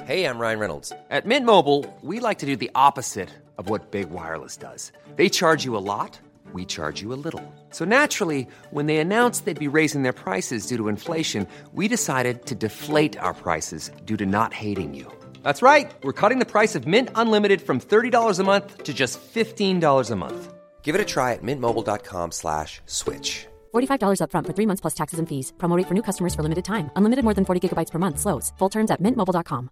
Hey, I'm Ryan Reynolds. At Mint Mobile, we like to do the opposite of what Big Wireless does. They charge you a lot, we charge you a little. So naturally, when they announced they'd be raising their prices due to inflation, we decided to deflate our prices due to not hating you. That's right. We're cutting the price of Mint Unlimited from $30 a month to just $15 a month. Give it a try at mintmobile.com/switch. $45 up front for 3 months plus taxes and fees. Promo rate for new customers for limited time. Unlimited more than 40 gigabytes per month. Slows full terms at mintmobile.com.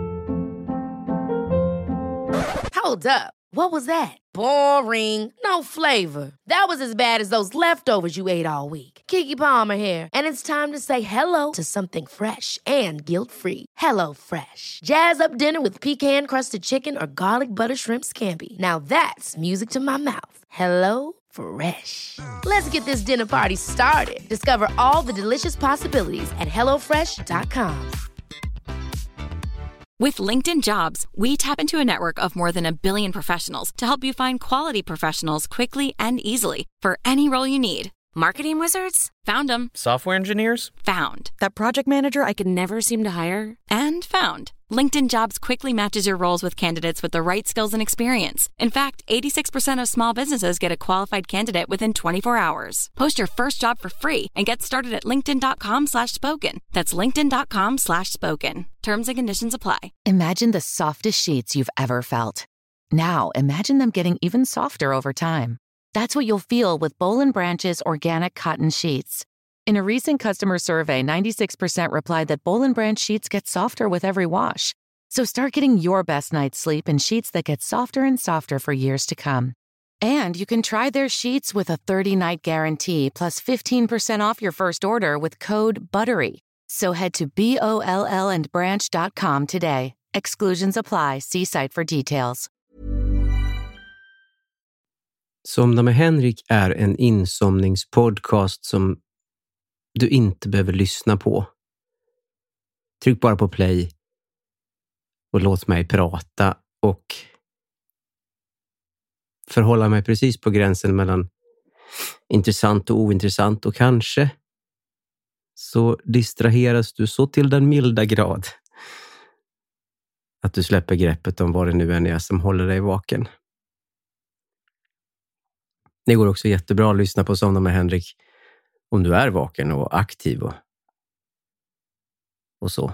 Hold up. What was that? Boring. No flavor. That was as bad as those leftovers you ate all week. Keke Palmer here. And it's time to say hello to something fresh and guilt-free. Hello Fresh. Jazz up dinner with pecan-crusted chicken or garlic butter shrimp scampi. Now that's music to my mouth. Hello Fresh. Let's get this dinner party started. Discover all the delicious possibilities at hellofresh.com. With LinkedIn Jobs, we tap into a network of more than 1 billion professionals to help you find quality professionals quickly and easily for any role you need. Marketing wizards? Found them. Software engineers? Found. That project manager I could never seem to hire? And found. LinkedIn Jobs quickly matches your roles with candidates with the right skills and experience. In fact, 86% of small businesses get a qualified candidate within 24 hours. Post your first job for free and get started at linkedin.com/spoken. That's linkedin.com/spoken. Terms and conditions apply. Imagine the softest sheets you've ever felt. Now, imagine them getting even softer over time. That's what you'll feel with Boll & Branch's organic cotton sheets. In a recent customer survey, 96% replied that Boll & Branch sheets get softer with every wash. So start getting your best night's sleep in sheets that get softer and softer for years to come. And you can try their sheets with a 30-night guarantee plus 15% off your first order with code BUTTERY. So head to BOLLandbranch.com today. Exclusions apply. See site for details. Somna med Henrik är en insomningspodcast som du inte behöver lyssna på. Tryck bara på play och låt mig prata och förhålla mig precis på gränsen mellan intressant och ointressant, och kanske så distraheras du så till den milda grad att du släpper greppet om vad det nu än är som håller dig vaken. Det går också jättebra att lyssna på Somna med Henrik om du är vaken och aktiv och så.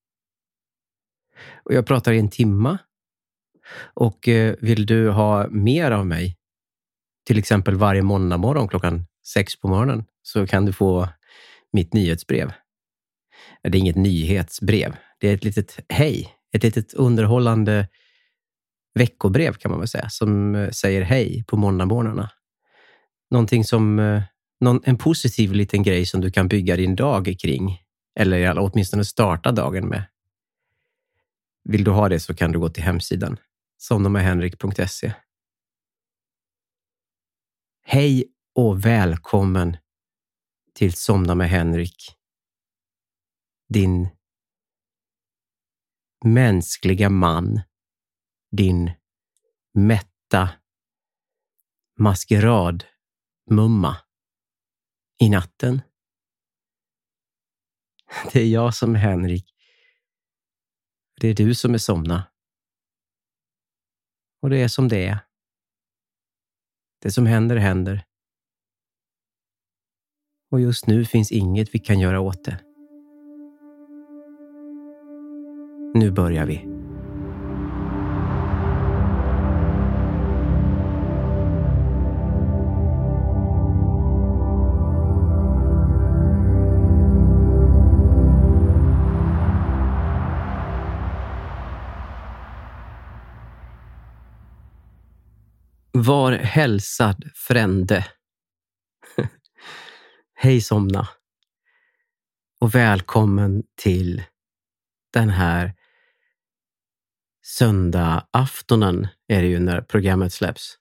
Och jag pratar i 1 timme. Och vill du ha mer av mig, till exempel varje måndag morgon klockan 6 på morgonen, så kan du få mitt nyhetsbrev. Det är inget nyhetsbrev. Det är ett litet hej. Ett litet underhållande veckobrev kan man väl säga, som säger hej på måndagmorgnarna. Någonting som en positiv liten grej som du kan bygga din dag kring, eller åtminstone starta dagen med. Vill du ha det så kan du gå till hemsidan somnamedhenrik.se. Hej och välkommen till Somna med Henrik. Din mänskliga man, din mätta maskeradmumma i natten. Det är jag som är Henrik. Det är du som är Somna. Och det är som det är. Det som händer händer. Och just nu finns inget vi kan göra åt det. Nu börjar vi. Var hälsad, frände. Hej Somna. Och välkommen till den här söndag aftonen är det ju när programmet släpps.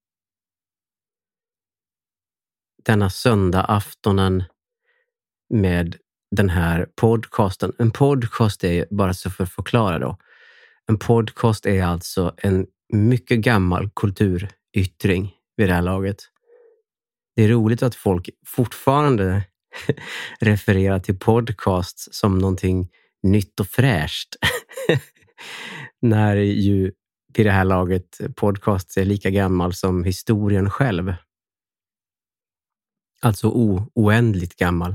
Denna söndag aftonen med den här podcasten. En podcast är, bara så för att förklara då. En podcast är alltså en mycket gammal kulturyttring vid det här laget. Det är roligt att folk fortfarande refererar till podcasts som någonting nytt och fräscht. när ju vid det här laget podcast är lika gammal som historien själv. Alltså oändligt gammal.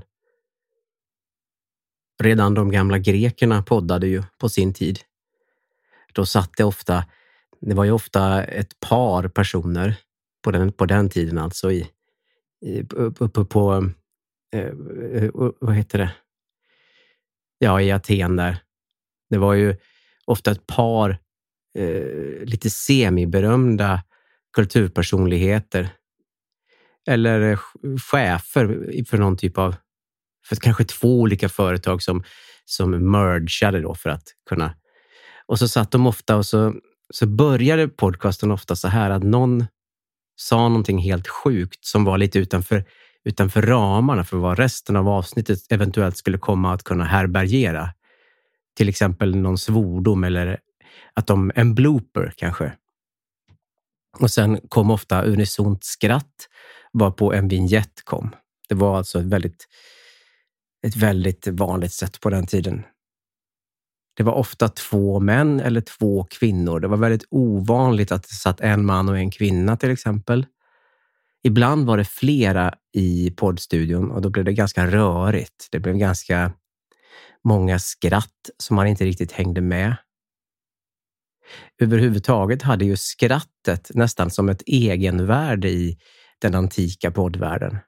Redan de gamla grekerna poddade ju på sin tid. Då satt det var ju ofta ett par personer på den tiden, alltså uppe på vad heter det? Ja, i Aten där. Det var ju ofta ett par lite semiberömda kulturpersonligheter eller chefer för någon typ av, för kanske 2 olika företag som mergeade då för att kunna. Och så satt de ofta och så började podcasten ofta så här att någon sa någonting helt sjukt som var lite utanför ramarna för vad resten av avsnittet eventuellt skulle komma att kunna härbärgera. Till exempel någon svordom eller en blooper kanske. Och sen kom ofta unisont skratt varpå en vignett kom. Det var alltså ett väldigt vanligt sätt på den tiden. Det var ofta 2 män eller 2 kvinnor. Det var väldigt ovanligt att det satt en man och en kvinna till exempel. Ibland var det flera i poddstudion och då blev det ganska rörigt. Det blev ganska många skratt som man inte riktigt hängde med. Överhuvudtaget hade ju skrattet nästan som ett egenvärde i den antika poddvärlden.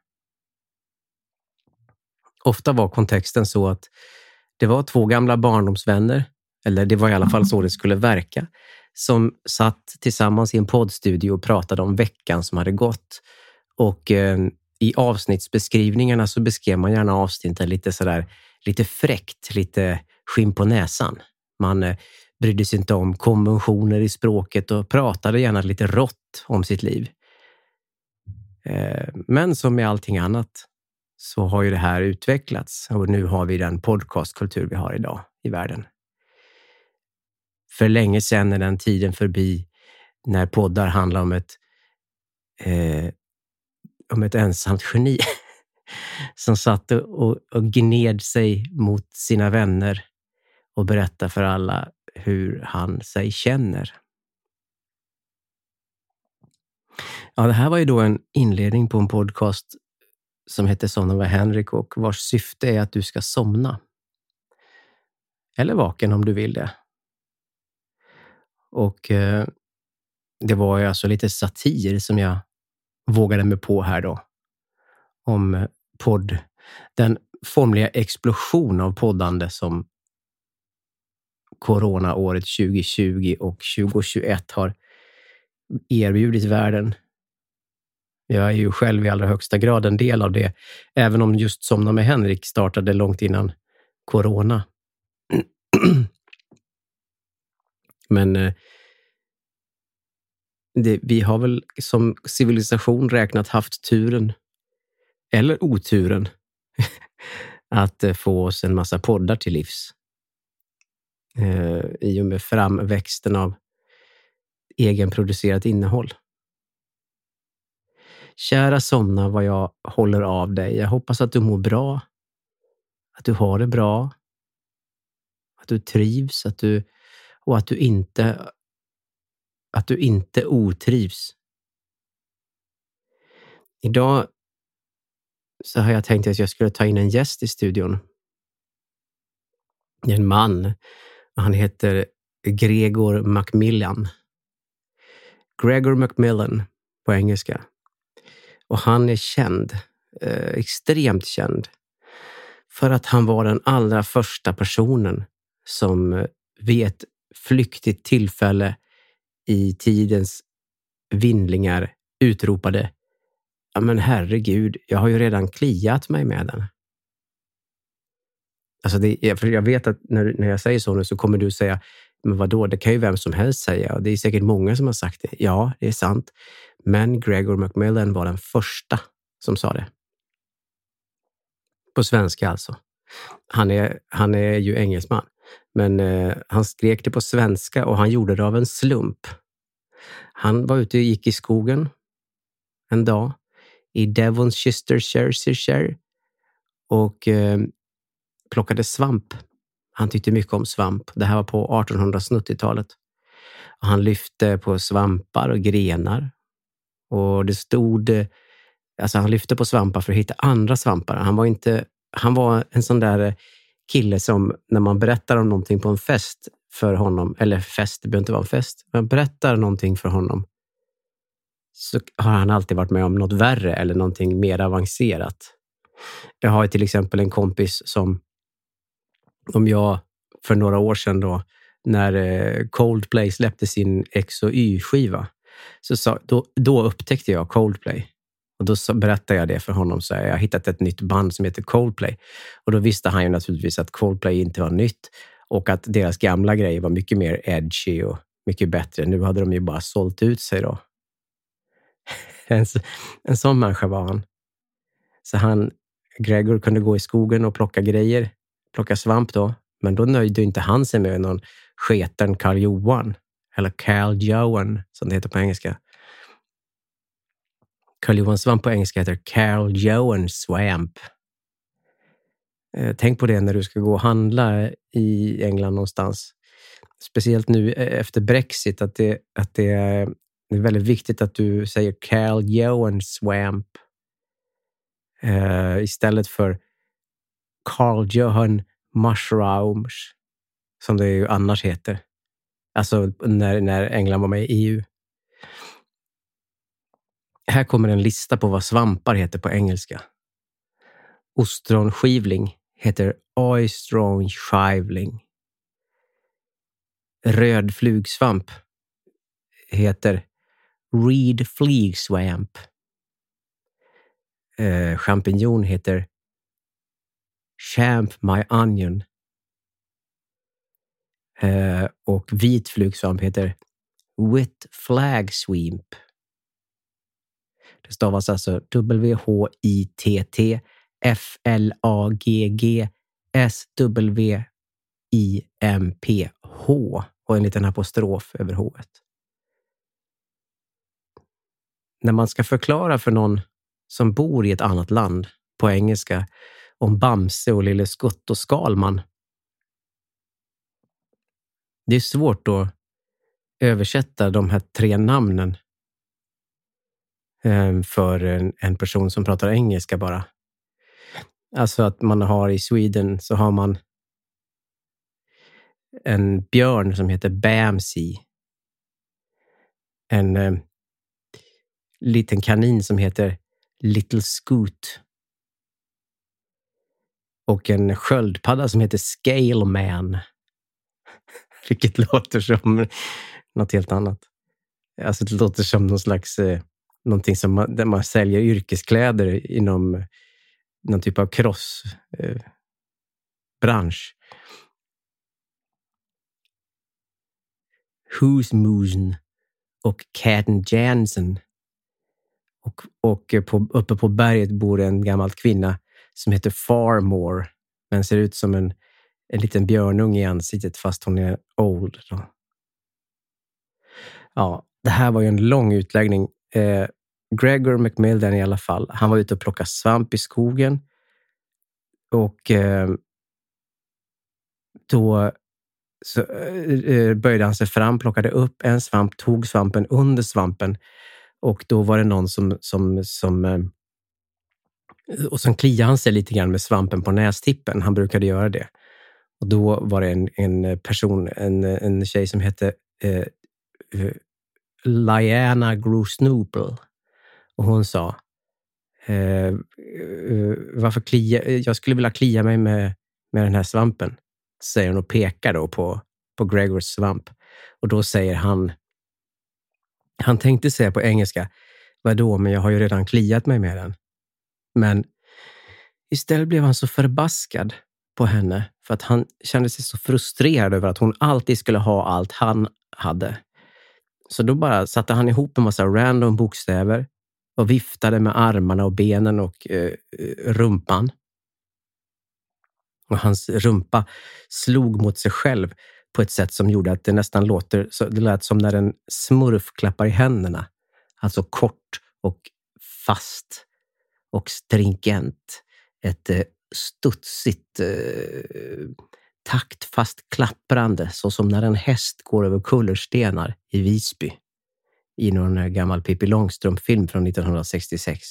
Ofta var kontexten så att det var 2 gamla barndomsvänner, eller det var i alla fall så det skulle verka, som satt tillsammans i en poddstudio och pratade om veckan som hade gått. Och i avsnittsbeskrivningarna så beskrev man gärna avsnitten lite fräckt, lite skinn på näsan. Man brydde sig inte om konventioner i språket och pratade gärna lite rått om sitt liv. Men som med allting annat så har ju det här utvecklats och nu har vi den podcastkultur vi har idag i världen. För länge sedan är den tiden förbi när poddar handlar om ett ensamt geni som satt och gned sig mot sina vänner och berättade för alla hur han sig känner. Ja, det här var ju då en inledning på en podcast som heter Somna med Henrik och vars syfte är att du ska somna. Eller vaken om du vill det. Och det var ju alltså lite satir som jag vågade mig på här då. Om den formliga explosion av poddande som coronaåret 2020 och 2021 har erbjudit världen. Jag är ju själv i allra högsta grad en del av det, även om just Somna med Henrik startade långt innan corona. Men vi har väl som civilisation haft turen, eller oturen, att få oss en massa poddar till livs. I och med framväxten av egenproducerat innehåll. Kära Somna, vad jag håller av dig. Jag hoppas att du mår bra. Att du har det bra. Att du trivs. Att du inte otrivs. Idag så har jag tänkt att jag skulle ta in en gäst i studion. En man. Han heter Gregor Macmillan. Gregor Macmillan på engelska. Och han är känd, extremt känd, för att han var den allra första personen som vid ett flyktigt tillfälle i tidens vindlingar utropade: ja men herregud, jag har ju redan kliat mig med den. Alltså jag vet att när jag säger så nu så kommer du säga, men vadå, det kan ju vem som helst säga. Och det är säkert många som har sagt det. Ja, det är sant. Men Gregor Macmillan var den första som sa det. På svenska alltså. Han är ju engelsman. Men han skrek det på svenska och han gjorde det av en slump. Han var ute och gick i skogen en dag i Devonshire och plockade svamp. Han tyckte mycket om svamp. Det här var på 1870-talet. Och han lyfte på svampar och grenar. Och det stod... Alltså han lyfte på svampar för att hitta andra svampar. Han var en sån där kille som när man berättar om någonting på en fest för honom, eller fest, det behöver inte vara en fest, men berättar någonting för honom så har han alltid varit med om något värre eller någonting mer avancerat. Jag har till exempel en kompis som, om jag för några år sedan då, när Coldplay släppte sin X och Y-skiva, då upptäckte jag Coldplay. Och då berättade jag det för honom, så jag har hittat ett nytt band som heter Coldplay. Och då visste han ju naturligtvis att Coldplay inte var nytt och att deras gamla grejer var mycket mer edgy och mycket bättre. Nu hade de ju bara sålt ut sig då. En sån människa var han. Så Gregor kunde gå i skogen och plocka svamp då. Men då nöjde inte han sig med någon sketen Karl Johan. Eller Carl Johan som det heter på engelska. Karl Johan svamp på engelska heter Carl Johan swamp. Tänk på det när du ska gå och handla i England någonstans. Speciellt nu efter Brexit, att det är väldigt viktigt att du säger Carl Johan swamp istället för Carl Johan mushrooms som det ju annars heter. Alltså när England var med i EU. Här kommer en lista på vad svampar heter på engelska. Ostronskivling heter oysteronskivling. Röd flugsvamp heter reed flegswamp. Champignon heter champ my onion. Och vit flugsvamp heter wit flag swamp. Det stavas alltså WHITTFLAGGSWIMPH och en liten apostrof över H-et. När man ska förklara för någon som bor i ett annat land på engelska om Bamse och Lille Skutt och Skalman. Det är svårt att översätta de här 3 namnen för en person som pratar engelska bara. Alltså att man har i Sweden så har man en björn som heter Bamsey. En liten kanin som heter Little Scoot. Och en sköldpadda som heter Scale Man. Vilket låter som något helt annat. Alltså det låter som någon slags någonting som där man säljer yrkeskläder inom någon typ av crossbransch. Husmusen och Katten Jansen. Och uppe på berget bor en gammal kvinna som heter Farmore. Men ser ut som en liten björnunge i ansiktet fast hon är old. Då. Ja, det här var ju en lång utläggning. Gregor McMillan i alla fall. Han var ute och plockade svamp i skogen. Och då så böjde han sig fram, plockade upp en svamp, tog svampen under svampen. Och då var det någon som och sen kliade han sig lite grann med svampen på nästippen. Han brukade göra det. Och då var det en tjej som hette Liana Grosnople. Och hon sa varför jag skulle vilja klia mig med den här svampen, säger hon och pekar då på Gregors svamp. Och då säger han tänkte säga på engelska, vadå, men jag har ju redan kliat mig med den. Men istället blev han så förbaskad på henne för att han kände sig så frustrerad över att hon alltid skulle ha allt han hade. Så då bara satte han ihop en massa random bokstäver och viftade med armarna och benen och rumpan. Och hans rumpa slog mot sig själv på ett sätt som gjorde att det nästan det lät som när en smurf klappar i händerna. Alltså kort och fast och stringent. Ett studsigt taktfast klapprande, så som när en häst går över kullerstenar i Visby i någon gammal Pippi Långstrump-film från 1966.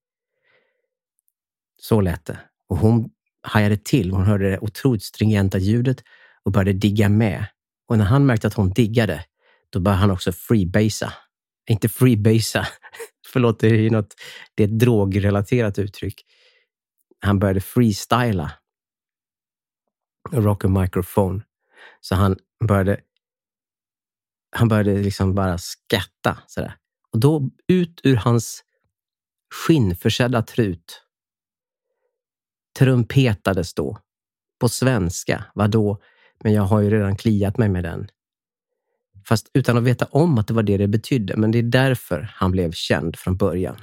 Så lät det. Och hon hajade till. Hon hörde det otroligt stringenta ljudet och började digga med. Och när han märkte att hon diggade, då började han också freebasa. Inte freebasa. Förlåt, det är ett drogrelaterat uttryck. Han började freestyla. Rock a microphone. Så han började liksom bara skatta sådär. Och då ut ur hans skinnförsedda trut trumpetades då på svenska. Vadå? Men jag har ju redan kliat mig med den. Fast utan att veta om att det var det betydde. Men det är därför han blev känd från början.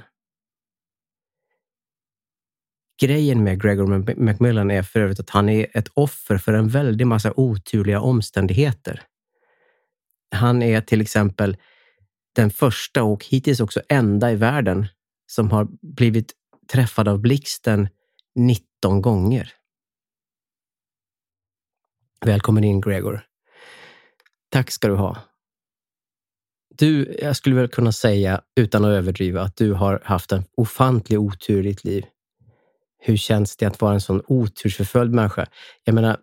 Grejen med Gregor Macmillan är för övrigt att han är ett offer för en väldig massa oturliga omständigheter. Han är till exempel den första och hittills också enda i världen som har blivit träffad av blixten 19 gånger. Välkommen in, Gregor. Tack ska du ha. Jag skulle väl kunna säga utan att överdriva att du har haft en ofantlig otur i ditt liv. Hur känns det att vara en sån otursförföljd människa? Jag menar,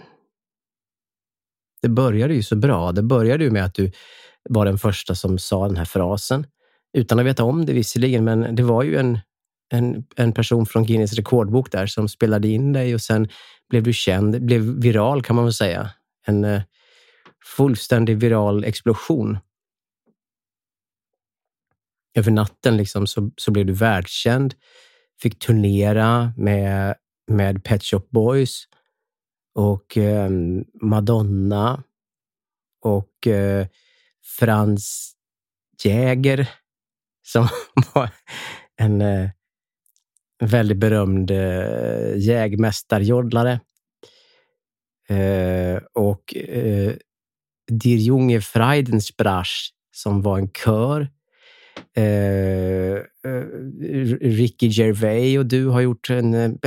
det började ju så bra. Det började ju med att du var den första som sa den här frasen. Utan att veta om det visserligen, men det var ju en person från Guinness rekordbok där som spelade in dig och sen blev du känd, blev viral kan man väl säga. En fullständig viral explosion. Över natten liksom så blev du världskänd. Fick turnera med Pet Shop Boys och Madonna och Franz Jäger som var en väldigt berömd jägmästarjodlare och Die Junge Freidensbrach som var en kör. Ricky Gervais och du har gjort en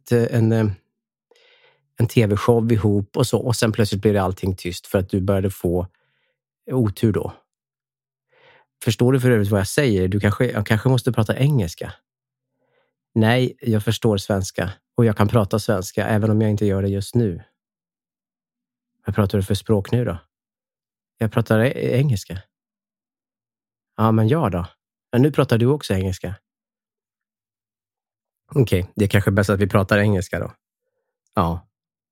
tv-show ihop och så, och sen plötsligt blir det allting tyst för att du började få otur då. Förstår du för övrigt vad jag säger? Jag kanske måste prata engelska. Nej, jag förstår svenska och jag kan prata svenska även om jag inte gör det just nu. Vad pratar du för språk nu då? Jag pratar engelska. Ja, men jag då? Men nu pratar du också engelska. Okej, det är kanske bäst att vi pratar engelska då. Ja.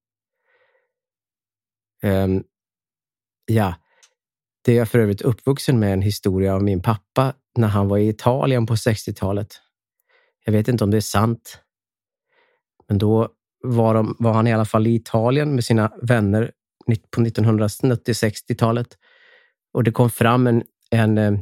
Ja. Det är jag för övrigt uppvuxen med en historia av min pappa när han var i Italien på 60-talet. Jag vet inte om det är sant. Men då var han i alla fall i Italien med sina vänner på 1960-talet. Och det kom fram en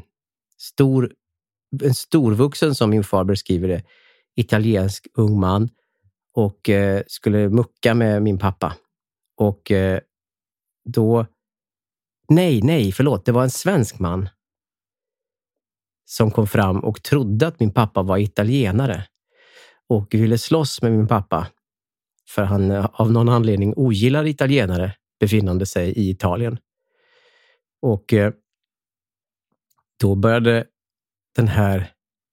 storvuxen, som min far beskriver det, italiensk ung man och skulle mucka med min pappa. Och då förlåt, det var en svensk man som kom fram och trodde att min pappa var italienare och ville slåss med min pappa för han av någon anledning ogillar italienare befinnande sig i Italien. Och då började den här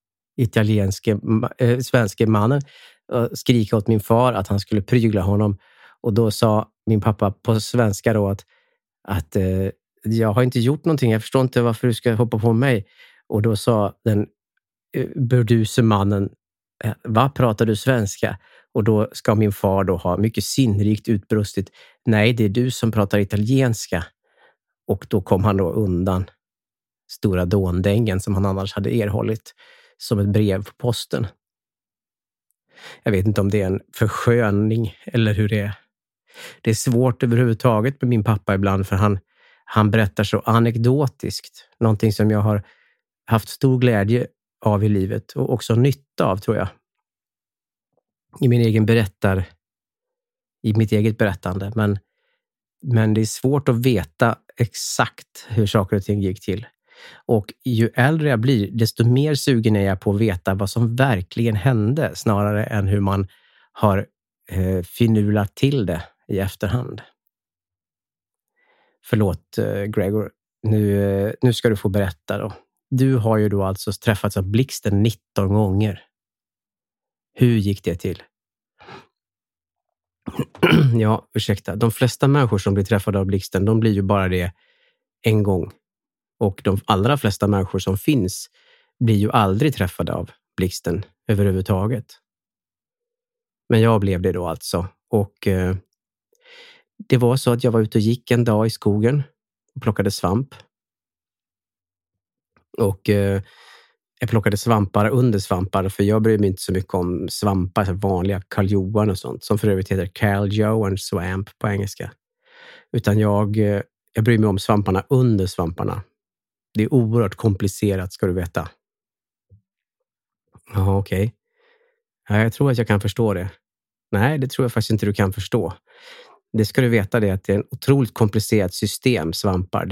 svenske mannen skrika åt min far att han skulle prygla honom. Och då sa min pappa på svenska då att jag har inte gjort någonting. Jag förstår inte varför du ska hoppa på mig. Och då sa den burduse mannen, vad pratar du svenska? Och då ska min far då ha mycket sinnrikt utbrustit. Nej, det är du som pratar italienska. Och då kom han då undan stora dåndängen som han annars hade erhållit som ett brev på posten. Jag vet inte om det är en försköning eller hur det är. Det är svårt överhuvudtaget med min pappa ibland för han berättar så anekdotiskt. Någonting som jag har haft stor glädje av i livet och också nytta av, tror jag. I mitt eget berättande. Men det är svårt att veta exakt hur saker och ting gick till. Och ju äldre jag blir, desto mer sugen är jag på att veta vad som verkligen hände snarare än hur man har finulat till det i efterhand. Förlåt, Gregor. Nu ska du få berätta då. Du har ju då alltså träffats av Blixten 19 gånger. Hur gick det till? Ja, ursäkta. De flesta människor som blir träffade av Blixten, de blir ju bara det en gång. Och de allra flesta människor som finns blir ju aldrig träffade av Blixten överhuvudtaget. Men jag blev det då alltså. Och det var så att jag var ute och gick en dag i skogen och plockade svamp. Och jag plockade svampar under svampar, för jag bryr mig inte så mycket om svampar, så vanliga Karl Johan och sånt, som för övrigt heter Karl Johan Swamp på engelska. Utan jag bryr mig om svamparna under svamparna. Det är oerhört komplicerat, ska du veta. Ja, okej. Ja, jag tror att jag kan förstå det. Nej, det tror jag faktiskt inte du kan förstå. Det ska du veta, det att det är ett otroligt komplicerat system, svampar.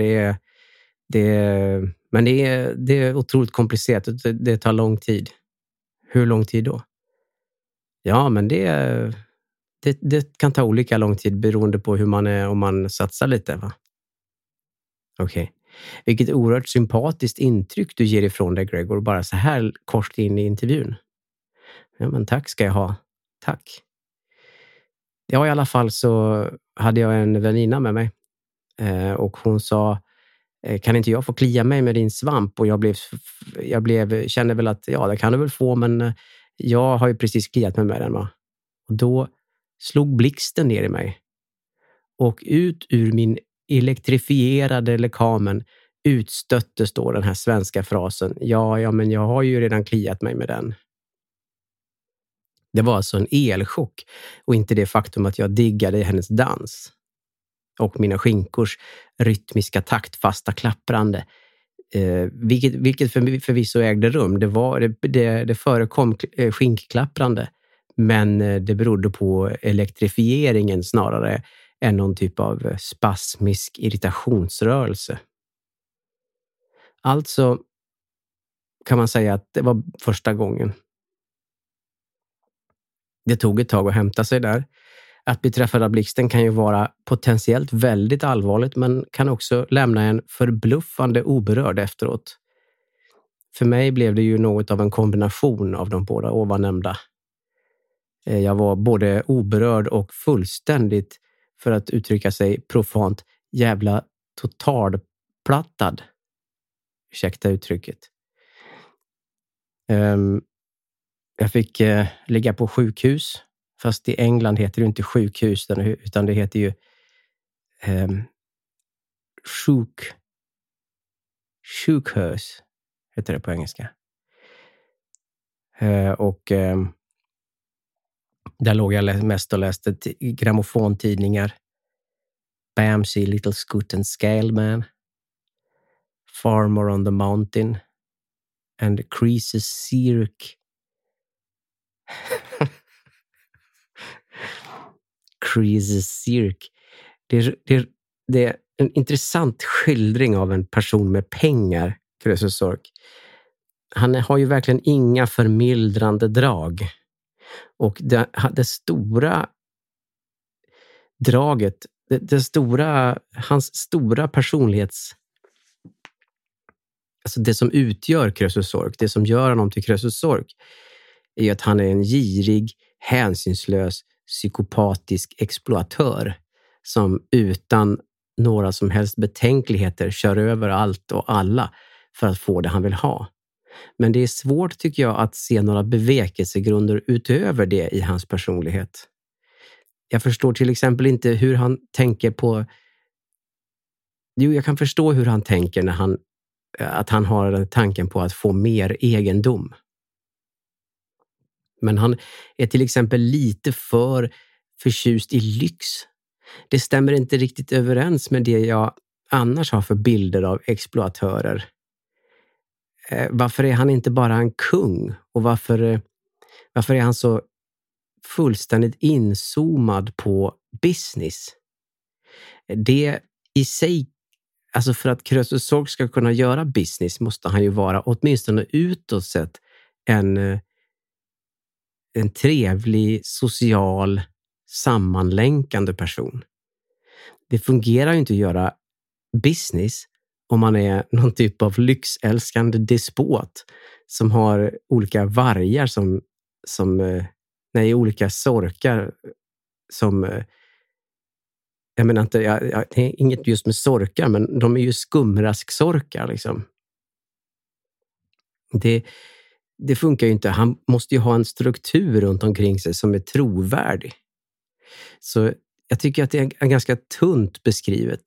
Men det är otroligt komplicerat. Det tar lång tid. Hur lång tid då? Ja, men det kan ta olika lång tid beroende på hur man är, om man satsar lite, va? Okej. Vilket oerhört sympatiskt intryck du ger ifrån dig, Gregor, bara så här kort in i intervjun. Ja, men tack ska jag ha. Tack. Ja, i alla fall så hade jag en väninna med mig. Och hon sa, kan inte jag få klia mig med din svamp? Och jag kände väl att ja, det kan du väl få, men jag har ju precis kliat mig med den, va? Och då slog Blixten ner i mig. Och ut ur min elektrifierade lekamen utstöttes då den här svenska frasen. Ja, men jag har ju redan kliat mig med den. Det var alltså en elchock och inte det faktum att jag diggade hennes dans. Och mina skinkors rytmiska taktfasta klapprande. Vilket förvisso ägde rum. Det förekom skinkklapprande. Men det berodde på elektrifieringen snarare än någon typ av spasmisk irritationsrörelse. Alltså kan man säga att det var första gången. Det tog ett tag att hämta sig där. Att bli träffad av Blixten kan ju vara potentiellt väldigt allvarligt, men kan också lämna en förbluffande oberörd efteråt. För mig blev det ju något av en kombination av de båda ovannämnda. Jag var både oberörd och fullständigt, för att uttrycka sig profant, jävla totalplattad. Ursäkta uttrycket. Jag fick ligga på sjukhus. Fast i England heter det inte sjukhus, utan det heter ju sjukhus heter det på engelska. Där låg jag mest och läste grammofontidningar. Bamsey, Little Scoot and Scaleman, Farmer on the Mountain and Creases Cirque. Creases Cirque. Det är en intressant skildring av en person med pengar, Krösus Sork. Han har ju verkligen inga förmildrande drag. Och det stora draget, hans stora personlighets, alltså det som utgör Krösus Sork, det som gör honom till Krösus Sork, är att han är en girig, hänsynslös, psykopatisk exploatör som utan några som helst betänkligheter kör över allt och alla för att få det han vill ha. Men det är svårt, tycker jag, att se några bevekelsegrunder utöver det i hans personlighet. Jag förstår till exempel inte hur han tänker på... Jo, jag kan förstå hur han tänker när att han har tanken på att få mer egendom. Men han är till exempel lite för förtjust i lyx. Det stämmer inte riktigt överens med det jag annars har för bilder av exploatörer. Varför är han inte bara en kung? Och varför är han så fullständigt inzoomad på business? Det i sig, alltså för att Krösus Sork ska kunna göra business måste han ju vara åtminstone utåt sett en trevlig, social, sammanlänkande person. Det fungerar ju inte att göra business om man är någon typ av lyxälskande despot som har olika vargar olika sorkar som jag menar inte, det är inget just med sorkar, men de är ju skumrasksorkar liksom. Det funkar ju inte. Han måste ju ha en struktur runt omkring sig som är trovärdig. Så jag tycker att det är ganska tunt beskrivet.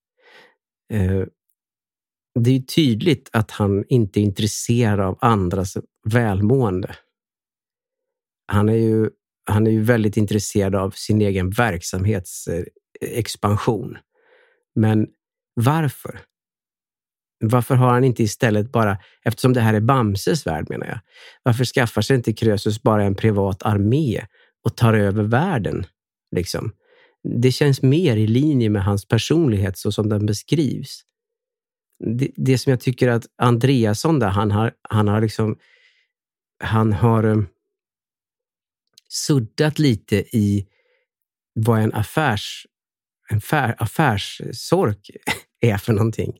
Det är ju tydligt att han inte är intresserad av andras välmående. Han är ju väldigt intresserad av sin egen verksamhets expansion. Men varför? Varför har han inte istället bara, eftersom det här är Bamses värld menar jag, varför skaffar sig inte Krösus bara en privat armé och tar över världen? Liksom? Det känns mer i linje med hans personlighet så som den beskrivs. Det som jag tycker att Andreasson där, han har suddat lite i vad en affärssork är för någonting.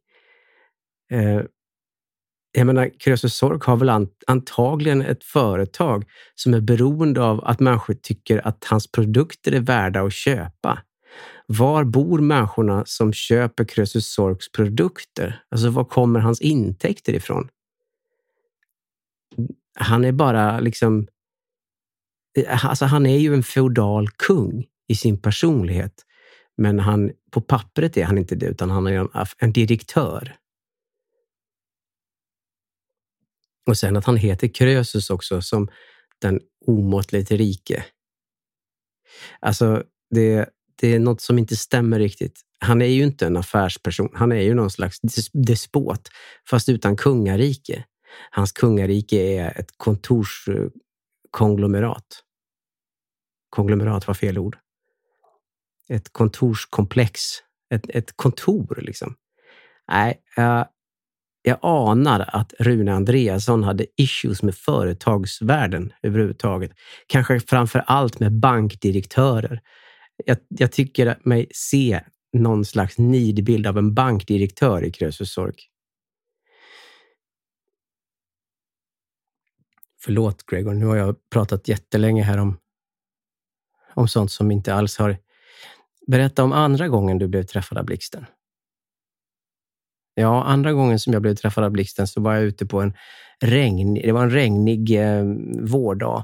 Jag menar, Krösus Sork har väl antagligen ett företag som är beroende av att människor tycker att hans produkter är värda att köpa. Var bor människorna som köper Krösus Sorks produkter? Alltså, var kommer hans intäkter ifrån? Han är bara liksom... Alltså, han är ju en feodal kung i sin personlighet. Men på pappret är han inte det, utan han är en direktör. Och sen att han heter Krösus också, som den omåttligt rike. Alltså, det är något som inte stämmer riktigt. Han är ju inte en affärsperson. Han är ju någon slags despot, fast utan kungarike. Hans kungarike är ett kontorskonglomerat. Konglomerat var fel ord. Ett kontorskomplex. Ett kontor liksom. Nej, jag anar att Rune Andreasson hade issues med företagsvärlden överhuvudtaget. Kanske framför allt med bankdirektörer. Jag tycker mig se någon slags nidbild av en bankdirektör i Krösus Sork. Förlåt Gregor, nu har jag pratat jättelänge här om sånt som inte alls har... Berätta om andra gången du blev träffad av blixten. Ja, andra gången som jag blev träffad av blixten så var jag ute på en regnig vårdag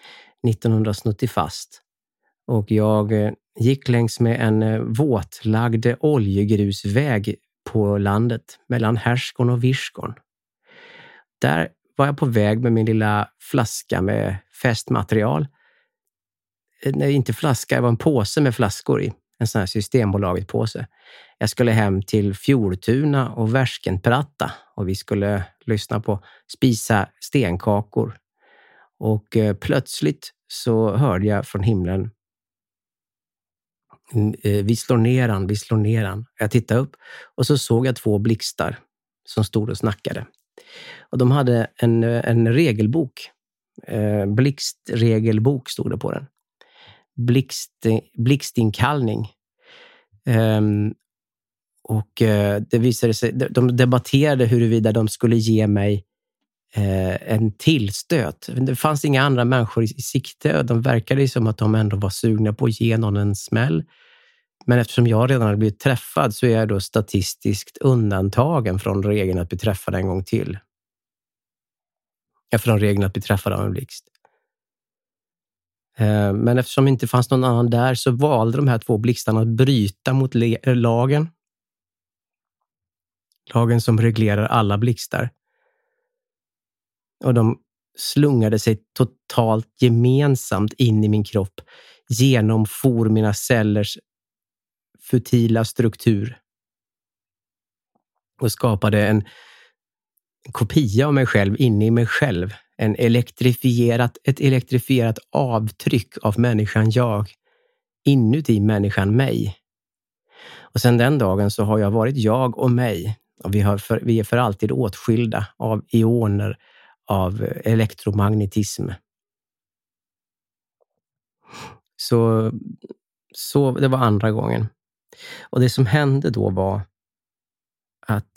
1970 och jag gick längs med en våtlagd oljegrusväg på landet mellan Härskorn och Virskorn. Där var jag på väg med min lilla flaska med fästmaterial. Nej, inte flaska, det var en påse med flaskor i. En sån här Systembolaget-påse. Jag skulle hem till Fjordtuna och Värskenpratta och vi skulle lyssna på spisa stenkakor. Och plötsligt så hörde jag från himlen: vi slår ner han. Jag tittade upp och så såg jag 2 blixtar som stod och snackade. Och de hade en regelbok. Blixtregelbok stod det på den. Blixtinkallning. Och det visade sig, de debatterade huruvida de skulle ge mig en tillstöt. Det fanns inga andra människor i sikte och de verkade som att de ändå var sugna på att ge någon en smäll. Men eftersom jag redan hade blivit träffad så är jag då statistiskt undantagen från regeln att bli träffad en gång till. Från regeln att bli träffad av en blixt. Men eftersom det inte fanns någon annan där så valde de här 2 blixtarna att bryta mot lagen. Lagen som reglerar alla blixtar. Och de slungade sig totalt gemensamt in i min kropp, genomfor mina cellers futila struktur och skapade en kopia av mig själv inne i mig själv. Ett elektrifierat avtryck av människan jag inuti människan mig. Och sedan den dagen så har jag varit jag och mig. Och vi är för alltid åtskilda av ioner av elektromagnetism. Så det var andra gången. Och det som hände då var att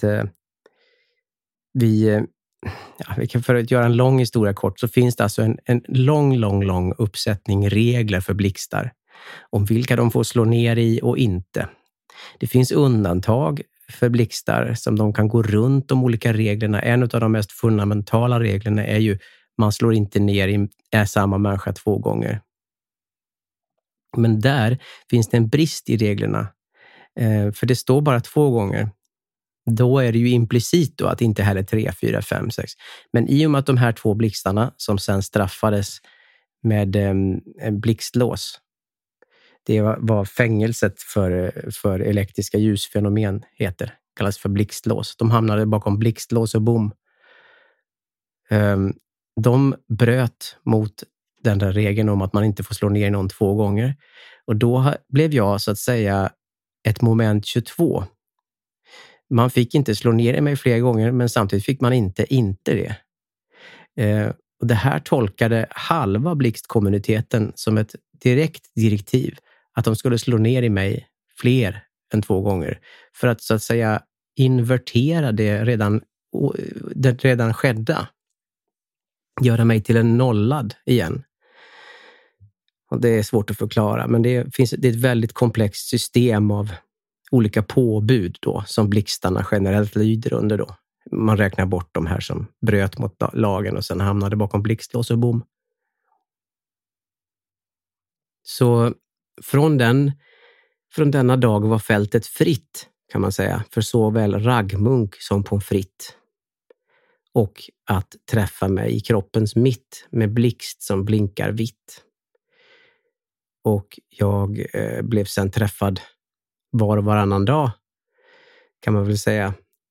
för att göra en lång historia kort, så finns det alltså en lång uppsättning regler för blixtar om vilka de får slå ner i och inte. Det finns undantag för blixtar som de kan gå runt de olika reglerna. En av de mest fundamentala reglerna är ju man slår inte ner i samma människa 2 gånger. Men där finns det en brist i reglerna. För det står bara 2 gånger. Då är det ju implicit då att inte heller 3, 4, 5, 6. Men i och med att de här 2 blixtarna som sen straffades med en blixtlås. Det var fängelset för elektriska ljusfenomen kallas för blixtlås. De hamnade bakom blixtlås och bom. De bröt mot den där regeln om att man inte får slå ner någon 2 gånger. Och då blev jag så att säga ett moment 22. Man fick inte slå ner mig fler gånger, men samtidigt fick man inte det. Och det här tolkade halva blixtkommuniteten som ett direkt direktiv att de skulle slå ner i mig fler än 2 gånger. För att så att säga invertera det redan skedda. Göra mig till en nollad igen. Och det är svårt att förklara, men det är ett väldigt komplext system av olika påbud då, som blixtarna generellt lyder under då. Man räknar bort de här som bröt mot lagen och sen hamnade bakom blixtlås och bom. Så från denna dag var fältet fritt, kan man säga, för såväl raggmunk som pommes frites. Och att träffa mig i kroppens mitt med blixt som blinkar vitt. Och jag blev sen träffad var och varannan dag, kan man väl säga.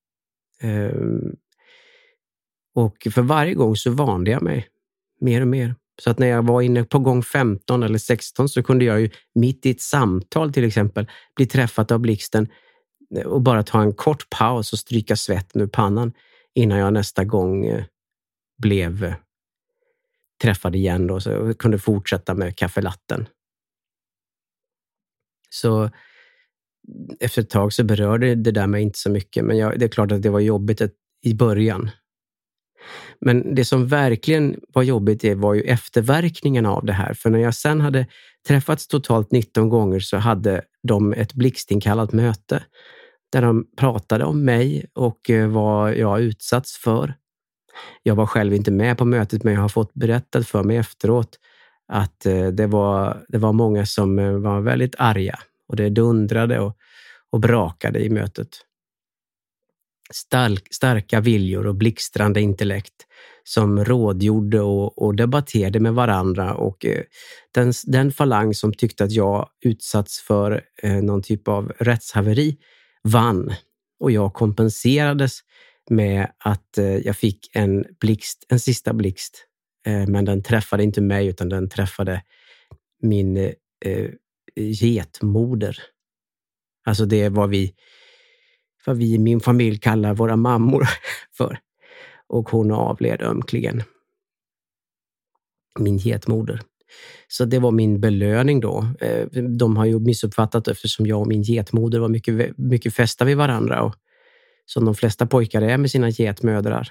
Och för varje gång så vande jag mig mer och mer. Så att när jag var inne på gång 15 eller 16 så kunde jag ju mitt i ett samtal till exempel bli träffad av blixten och bara ta en kort paus och stryka svetten ur pannan innan jag nästa gång blev träffad igen då, så jag kunde fortsätta med kaffelatten. Så efter ett tag så berörde det där mig inte så mycket, men det är klart att det var jobbigt i början. Men det som verkligen var jobbigt var ju efterverkningarna av det här. För när jag sen hade träffats totalt 19 gånger så hade de ett blixtinkallat möte där de pratade om mig och vad jag utsatts för. Jag var själv inte med på mötet, men jag har fått berättat för mig efteråt att det var många som var väldigt arga och det dundrade och brakade i mötet. Starka viljor och blixtrande intellekt som rådgjorde och debatterade med varandra, och den falang som tyckte att jag utsatts för någon typ av rättshaveri vann, och jag kompenserades med att jag fick en sista blixt, men den träffade inte mig utan den träffade min getmoder. Alltså det är vad vi i min familj kallar våra mammor för. Och hon avled ömkligen. Min getmoder. Så det var min belöning då. De har ju missuppfattat eftersom jag och min getmoder var mycket, mycket fästa vid varandra. Och som de flesta pojkar är med sina getmödrar.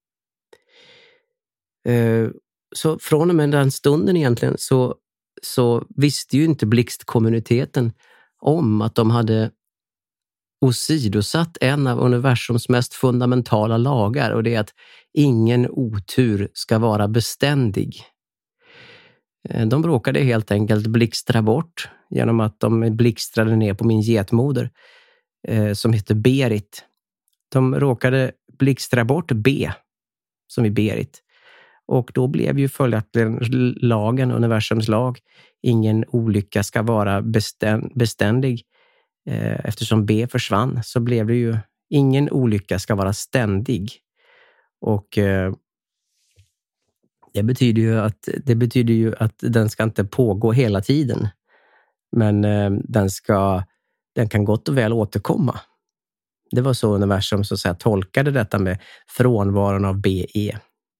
Så från och med den stunden egentligen så visste ju inte blixtkommuniteten om att de hade åsidosatt en av universums mest fundamentala lagar, och det är att ingen otur ska vara beständig. De råkade helt enkelt blixtra bort genom att de blixtrade ner på min getmoder som heter Berit. De råkade blixtra bort B som i Berit. Och då blev ju följaktligen lagen, universums lag, ingen olycka ska vara beständig. Eftersom B försvann så blev det ju ingen olycka ska vara ständig. Och det betyder ju att den ska inte pågå hela tiden. Men den kan gott och väl återkomma. Det var så universum så att säga tolkade detta med frånvaron av BE.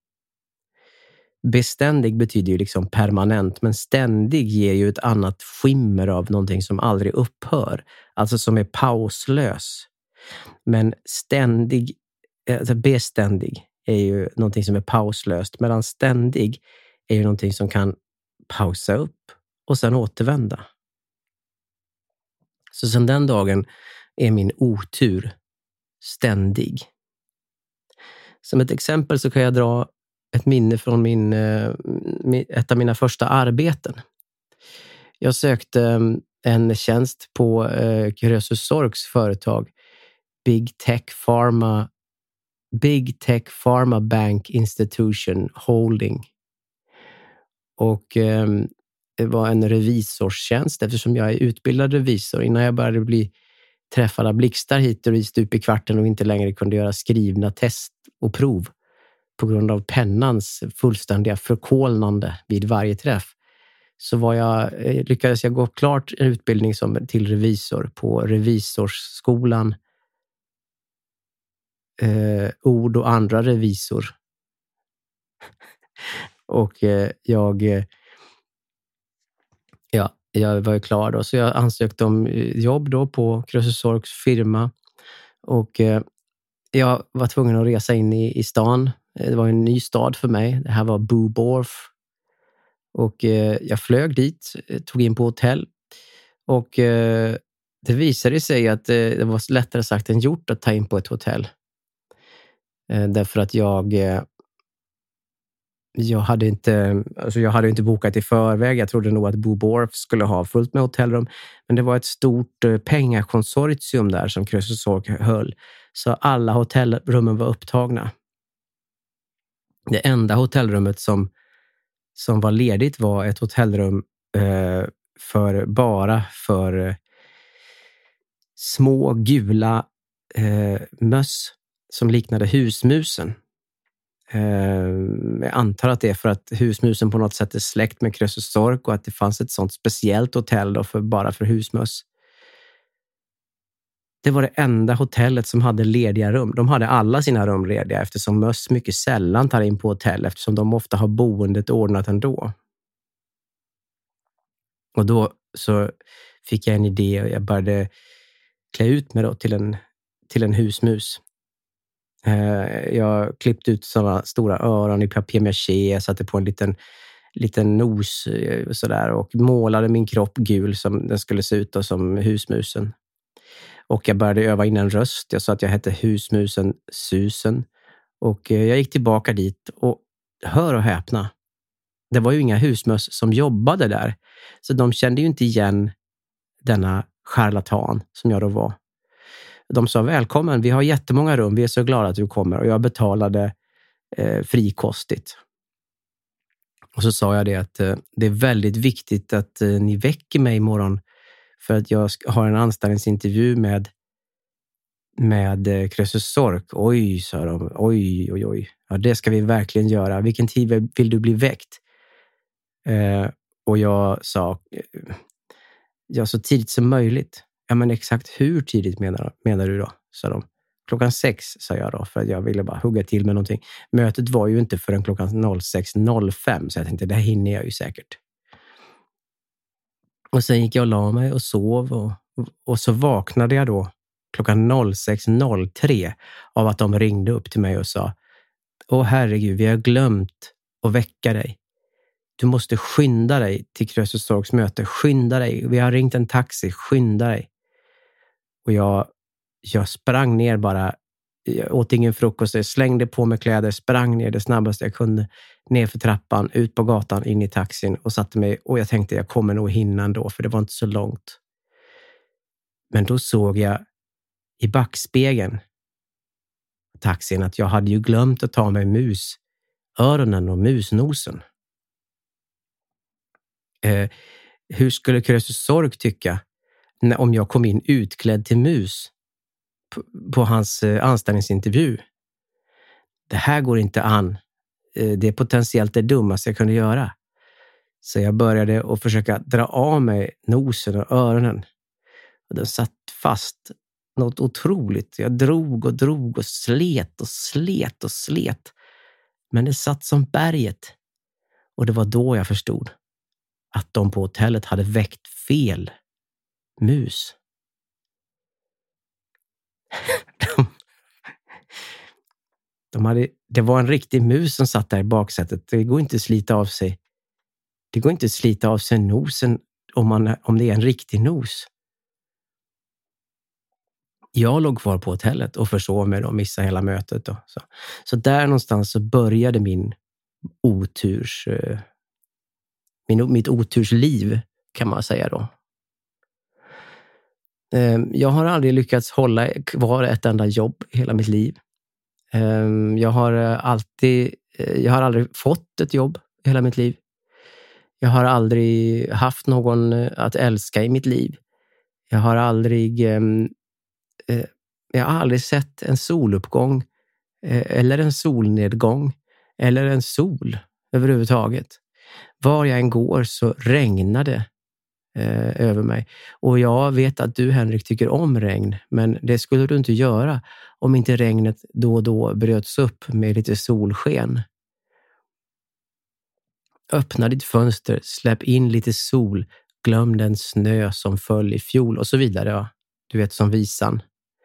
Beständig betyder ju liksom permanent, men ständig ger ju ett annat skimmer av någonting som aldrig upphör. Alltså som är pauslös. Men beständig är ju någonting som är pauslöst. Medan ständig är ju någonting som kan pausa upp och sen återvända. Så sedan den dagen är min otur ständig. Som ett exempel så kan jag dra ett minne från ett av mina första arbeten. Jag sökte en tjänst på Krösus Sorks företag Big Tech Pharma Bank Institution Holding. Och det var en revisorstjänst eftersom jag är utbildad revisor. Innan jag började bli träffad av blixtar hit och stup i kvarten och inte längre kunde göra skrivna test och prov på grund av pennans fullständiga förkolnande vid varje träff, så lyckades jag gå klart en utbildning till revisor på Revisorsskolan ord och andra revisor. Och jag var klar då, så jag ansökte om jobb då på Krösus Sorks firma och jag var tvungen att resa in i stan. Det var en ny stad för mig. Det här var Boborf. Och jag flög dit, tog in på hotell. Och det visade sig att det var lättare sagt än gjort att ta in på ett hotell. Därför att jag hade inte bokat i förväg. Jag trodde nog att Boborf skulle ha fullt med hotellrum. Men det var ett stort pengakonsortium där som Krösus Sork höll. Så alla hotellrummen var upptagna. Det enda hotellrummet som var ledigt var ett hotellrum för små gula möss som liknade husmusen. Jag antar att det är för att husmusen på något sätt är släkt med Krösus Sork och att det fanns ett sånt speciellt hotell då bara för husmöss. Det var det enda hotellet som hade lediga rum. De hade alla sina rum lediga eftersom möss mycket sällan tar in på hotell eftersom de ofta har boendet ordnat ändå. Och då så fick jag en idé och jag började klä ut mig då till en husmus. Jag klippte ut sådana stora öron i papier-mâché, satte på en liten nos och sådär och målade min kropp gul som den skulle se ut då, som husmusen. Och jag började öva in en röst. Jag sa att jag hette husmusen Susen. Och jag gick tillbaka dit och hör och häpna. Det var ju inga husmöss som jobbade där. Så de kände ju inte igen denna charlatan som jag då var. De sa välkommen, vi har jättemånga rum, vi är så glada att du kommer. Och jag betalade frikostigt. Och så sa jag det att det är väldigt viktigt att ni väcker mig imorgon. För att jag har en anställningsintervju med Krösus Sork. Oj, sa de. Oj. Ja, det ska vi verkligen göra. Vilken tid vill du bli väckt? Och jag sa, ja, så tidigt som möjligt. Ja, men exakt hur tidigt menar du då? Sa de. 6:00, sa jag då, för att jag ville bara hugga till med någonting. Mötet var ju inte förrän 06:05, så jag tänkte, det hinner jag ju säkert. Och sen gick jag och la mig och sov och så vaknade jag då 06:03 av att de ringde upp till mig och sa: åh herregud, vi har glömt att väcka dig. Du måste skynda dig till Krösus Sorks möte. Skynda dig. Vi har ringt en taxi. Skynda dig. Och jag sprang ner bara. Jag åt ingen frukost. Jag slängde på mig kläder. Sprang ner det snabbaste jag kunde. Ner för trappan. Ut på gatan. In i taxin. Och satte mig. Och jag tänkte jag kommer nog hinna ändå. För det var inte så långt. Men då såg jag i backspegeln taxin att jag hade ju glömt att ta mig musöronen och musnosen. Hur skulle Krösus Sork tycka om jag kom in utklädd till mus på hans anställningsintervju? Det här går inte an. Det är potentiellt det dummaste jag kunde göra. Så jag började att försöka dra av mig nosen och öronen. Och den satt fast. Något otroligt. Jag drog och slet. Men det satt som berget. Och det var då jag förstod att de på hotellet hade väckt fel mus. Det var en riktig mus som satt där i baksätet. Det går inte att slita av sig. Det går inte att slita av sig nosen om det är en riktig nos. Jag låg kvar på hotellet och försov mig och missade hela mötet. Då. Så där någonstans så började mitt otursliv, kan man säga då. Jag har aldrig lyckats hålla kvar ett enda jobb hela mitt liv. Jag har aldrig fått ett jobb hela mitt liv. Jag har aldrig haft någon att älska i mitt liv. Jag har aldrig sett en soluppgång eller en solnedgång eller en sol överhuvudtaget. Var jag än går så regnar det över mig. Och jag vet att du, Henrik, tycker om regn, men det skulle du inte göra om inte regnet då och då bröts upp med lite solsken. Öppna ditt fönster, släpp in lite sol, glöm den snö som föll i fjol och så vidare. Ja. Du vet, som visan.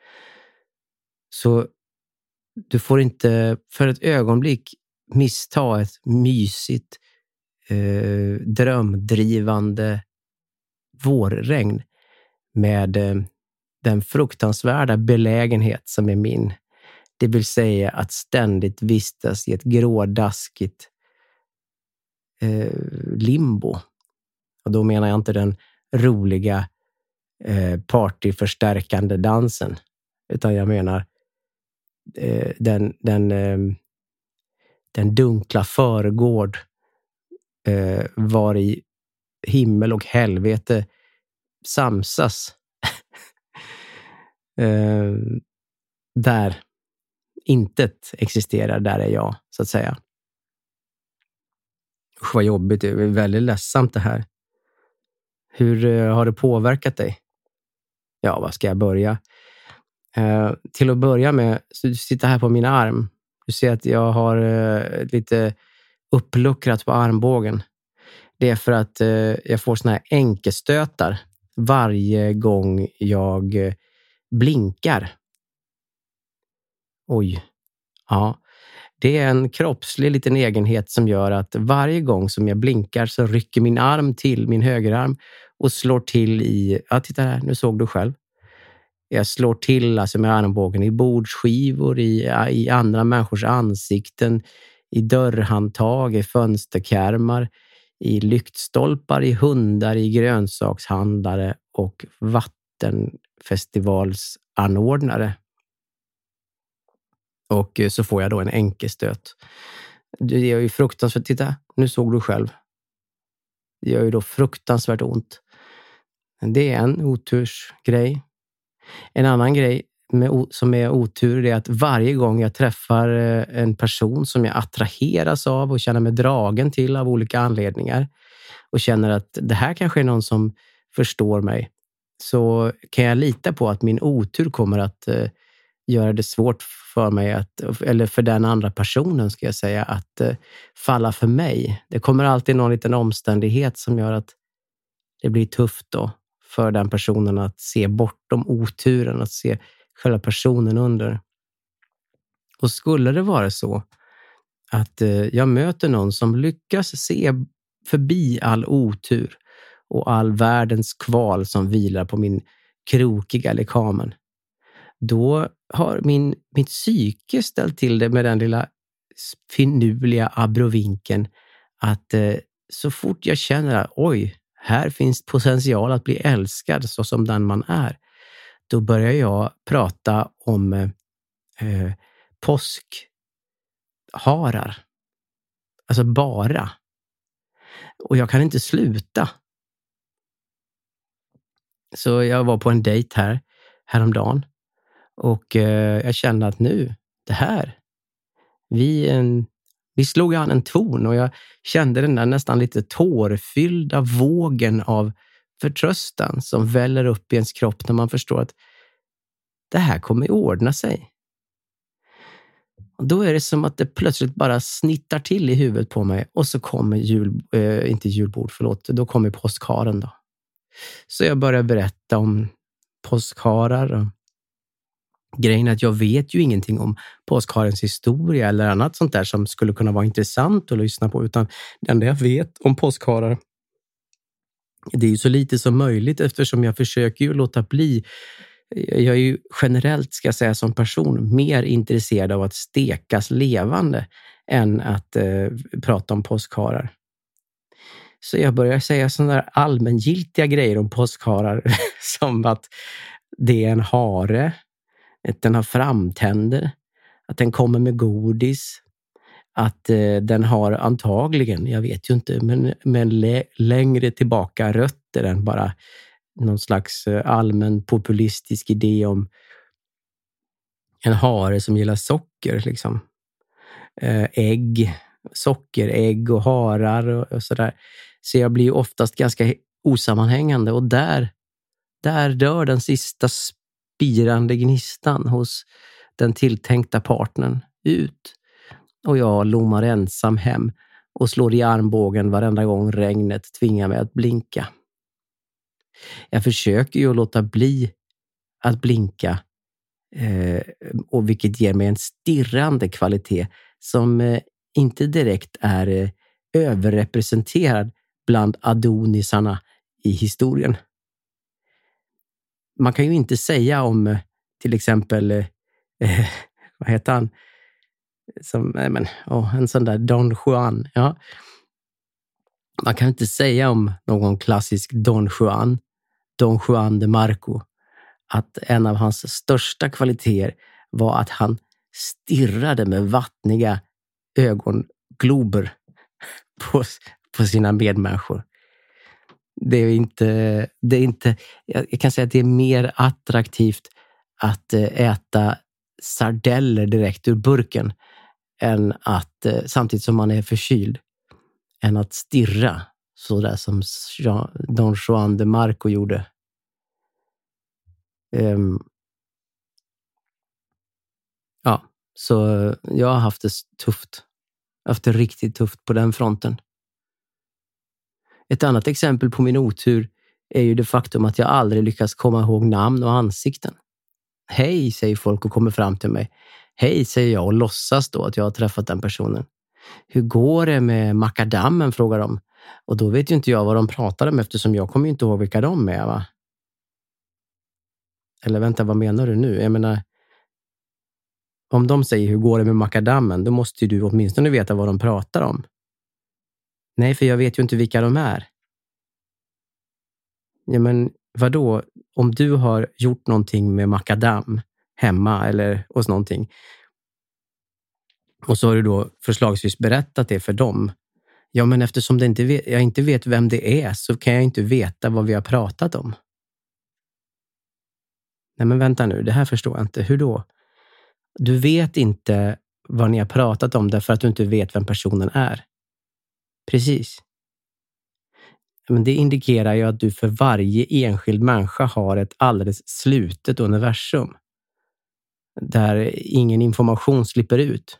Så du får inte för ett ögonblick missta ett mysigt, drömdrivande vårregn med den fruktansvärda belägenhet som är min. Det vill säga att ständigt vistas i ett grådaskigt limbo. Och då menar jag inte den roliga partyförstärkande dansen, utan jag menar den dunkla förgård var i himmel och helvete samsas. Där intet existerar, där är jag, så att säga. Usch, vad jobbigt, det är väldigt ledsamt det här. Hur har det påverkat dig? Ja, vad ska jag börja? Till att börja med, så du sitter här på min arm. Du ser att jag har lite uppluckrat på armbågen. Det är för att jag får såna här enkestötar varje gång jag blinkar. Oj. Ja. Det är en kroppslig liten egenhet som gör att varje gång som jag blinkar så rycker min arm till, min högerarm, och slår till i... Ja, titta här, nu såg du själv. Jag slår till alltså med armbågen i bordsskivor, i andra människors ansikten, i dörrhandtag, i fönsterkärmar, i lyktstolpar, i hundar, i grönsakshandlare och vattenfestivalsanordnare. Och så får jag då en enkestöt. Det gör ju fruktansvärt, titta, nu såg du själv. Det gör ju då fruktansvärt ont. Det är en otursgrej. En annan grej som är otur är att varje gång jag träffar en person som jag attraheras av och känner mig dragen till av olika anledningar och känner att det här kanske är någon som förstår mig, så kan jag lita på att min otur kommer att göra det svårt för mig eller för den andra personen, ska jag säga, att falla för mig. Det kommer alltid någon liten omständighet som gör att det blir tufft då för den personen att se bortom oturen, att se själva personen under. Och skulle det vara så att jag möter någon som lyckas se förbi all otur och all världens kval som vilar på min krokiga lekamen, då har mitt psyke ställt till det med den lilla finurliga abrovinken att så fort jag känner att oj, här finns potential att bli älskad så som den man är, då börjar jag prata om påskharar. Alltså bara. Och jag kan inte sluta. Så jag var på en dejt häromdagen. Och jag kände att nu, det här, vi slog an en ton och jag kände den där nästan lite tårfyllda vågen av förtröstan som väller upp i ens kropp när man förstår att det här kommer ordna sig. Och då är det som att det plötsligt bara snittar till i huvudet på mig och så kommer då kommer påskharen då. Så jag börjar berätta om påskharar och Grejen är att jag vet ju ingenting om påskharens historia eller annat sånt där som skulle kunna vara intressant att lyssna på, utan det enda jag vet om påskharar, det är ju så lite som möjligt, eftersom jag försöker ju låta bli. Jag är ju generellt, ska jag säga, som person mer intresserad av att stekas levande än att prata om påskharar. Så jag börjar säga sådana där allmängiltiga grejer om påskharar som att det är en hare, att den har framtänder, att den kommer med godis, att den har antagligen, jag vet ju inte, men längre tillbaka rötter än bara någon slags allmän populistisk idé om en hare som gillar socker, liksom. Ägg, sockerägg och harar och sådär. Så jag blir ju oftast ganska osammanhängande, och där dör den sista spirande gnistan hos den tilltänkta partnern ut. Och jag lommar ensam hem och slår i armbågen varenda gång regnet tvingar mig att blinka. Jag försöker ju låta bli att blinka, och vilket ger mig en stirrande kvalitet som inte direkt är överrepresenterad bland adonisarna i historien. Man kan ju inte säga om till exempel vad heter han? En sån där Don Juan. Ja. Man kan inte säga om någon klassisk Don Juan de Marco, att en av hans största kvaliteter var att han stirrade med vattniga ögonglober på sina medmänniskor. Det är inte, jag kan säga att det är mer attraktivt att äta sardeller direkt ur burken än att, samtidigt som man är förkyld, än att stirra så där som Don Juan de Marco gjorde. Så jag har haft det tufft. Haft det riktigt tufft på den fronten. Ett annat exempel på min otur är ju det faktum att jag aldrig lyckas komma ihåg namn och ansikten. Hej, säger folk och kommer fram till mig. Hej, säger jag och låtsas då att jag har träffat den personen. Hur går det med makadammen, frågar de. Och då vet ju inte jag vad de pratar om, eftersom jag kommer ju inte ihåg vilka de är, va? Eller vänta, vad menar du nu? Jag menar, om de säger hur går det med makadammen, då måste ju du åtminstone veta vad de pratar om. Nej, för jag vet ju inte vilka de är. Ja, men vadå? Om du har gjort någonting med makadam hemma eller hos någonting, och så har du då förslagsvis berättat det för dem. Ja, men eftersom jag inte vet vem det är, så kan jag inte veta vad vi har pratat om. Nej, men vänta nu, det här förstår jag inte. Hur då? Du vet inte vad ni har pratat om därför att du inte vet vem personen är. Precis. Men det indikerar ju att du för varje enskild människa har ett alldeles slutet universum, där ingen information slipper ut.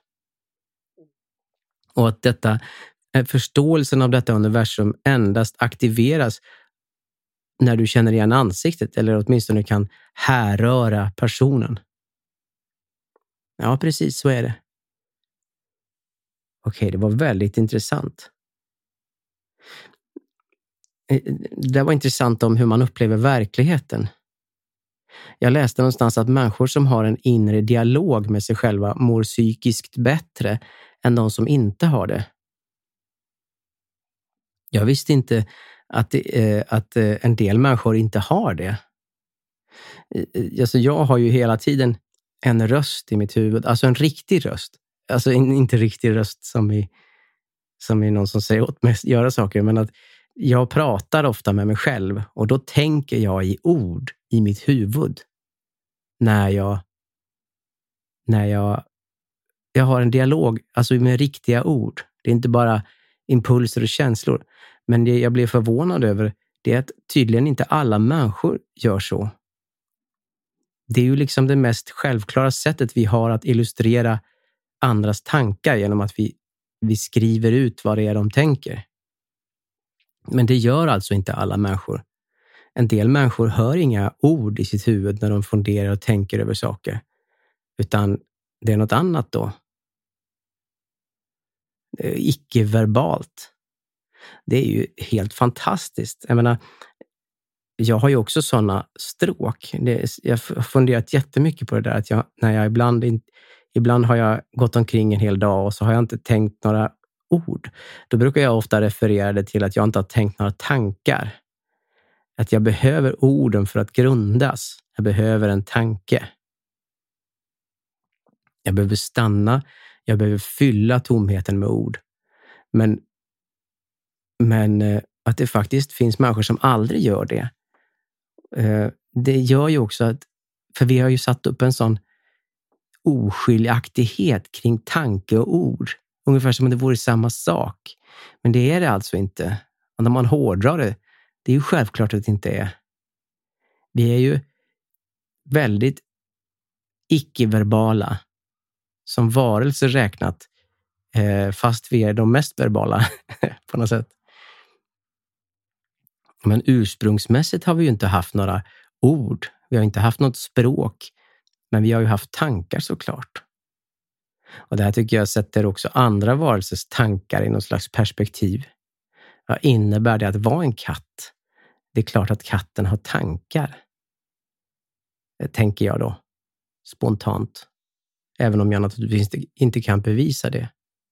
Och att förståelsen av detta universum endast aktiveras när du känner igen ansiktet, eller åtminstone kan härröra personen. Ja, precis så är det. Okej, det var väldigt intressant. Det var intressant om hur man upplever verkligheten. Jag läste någonstans att människor som har en inre dialog med sig själva mår psykiskt bättre än de som inte har det. Jag visste inte att en del människor inte har det. Alltså jag har ju hela tiden en röst i mitt huvud, alltså en riktig röst. Alltså inte riktig röst som är någon som säger åt mig att göra saker, men att jag pratar ofta med mig själv, och då tänker jag i ord i mitt huvud när jag har en dialog, alltså med riktiga ord. Det är inte bara impulser och känslor. Men det jag blev förvånad över, det är att tydligen inte alla människor gör så. Det är ju liksom det mest självklara sättet vi har att illustrera andras tankar, genom att vi skriver ut vad det är de tänker. Men det gör alltså inte alla människor. En del människor hör inga ord i sitt huvud när de funderar och tänker över saker. Utan det är något annat då. Icke-verbalt. Det är ju helt fantastiskt. Jag menar, jag har ju också sådana stråk. Jag har funderat jättemycket på det där. Att när jag ibland har jag gått omkring en hel dag och så har jag inte tänkt några ord. Då brukar jag ofta referera det till att jag inte har tänkt några tankar. Att jag behöver orden för att grundas. Jag behöver en tanke. Jag behöver stanna. Jag behöver fylla tomheten med ord. Men att det faktiskt finns människor som aldrig gör det. Det gör ju också att, för vi har ju satt upp en sån oskiljaktighet kring tanke och ord. Ungefär som om det vore samma sak. Men det är det alltså inte. Och när man hårdrar det, det är ju självklart att det inte är. Vi är ju väldigt icke-verbala som varelser räknat, fast vi är de mest verbala på något sätt. Men ursprungsmässigt har vi ju inte haft några ord. Vi har inte haft något språk. Men vi har ju haft tankar såklart. Och det här tycker jag sätter också andra varelsers tankar i något slags perspektiv. Vad innebär det att vara en katt? Det är klart att katten har tankar. Tänker jag då. Spontant. Även om jag naturligtvis inte kan bevisa det.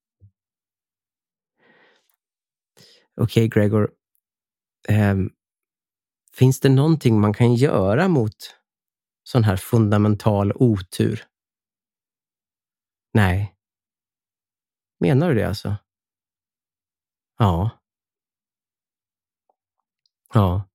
Okej, Gregor. Finns det någonting man kan göra mot sån här fundamental otur? Nej. Menar du det alltså? Ja. Ja.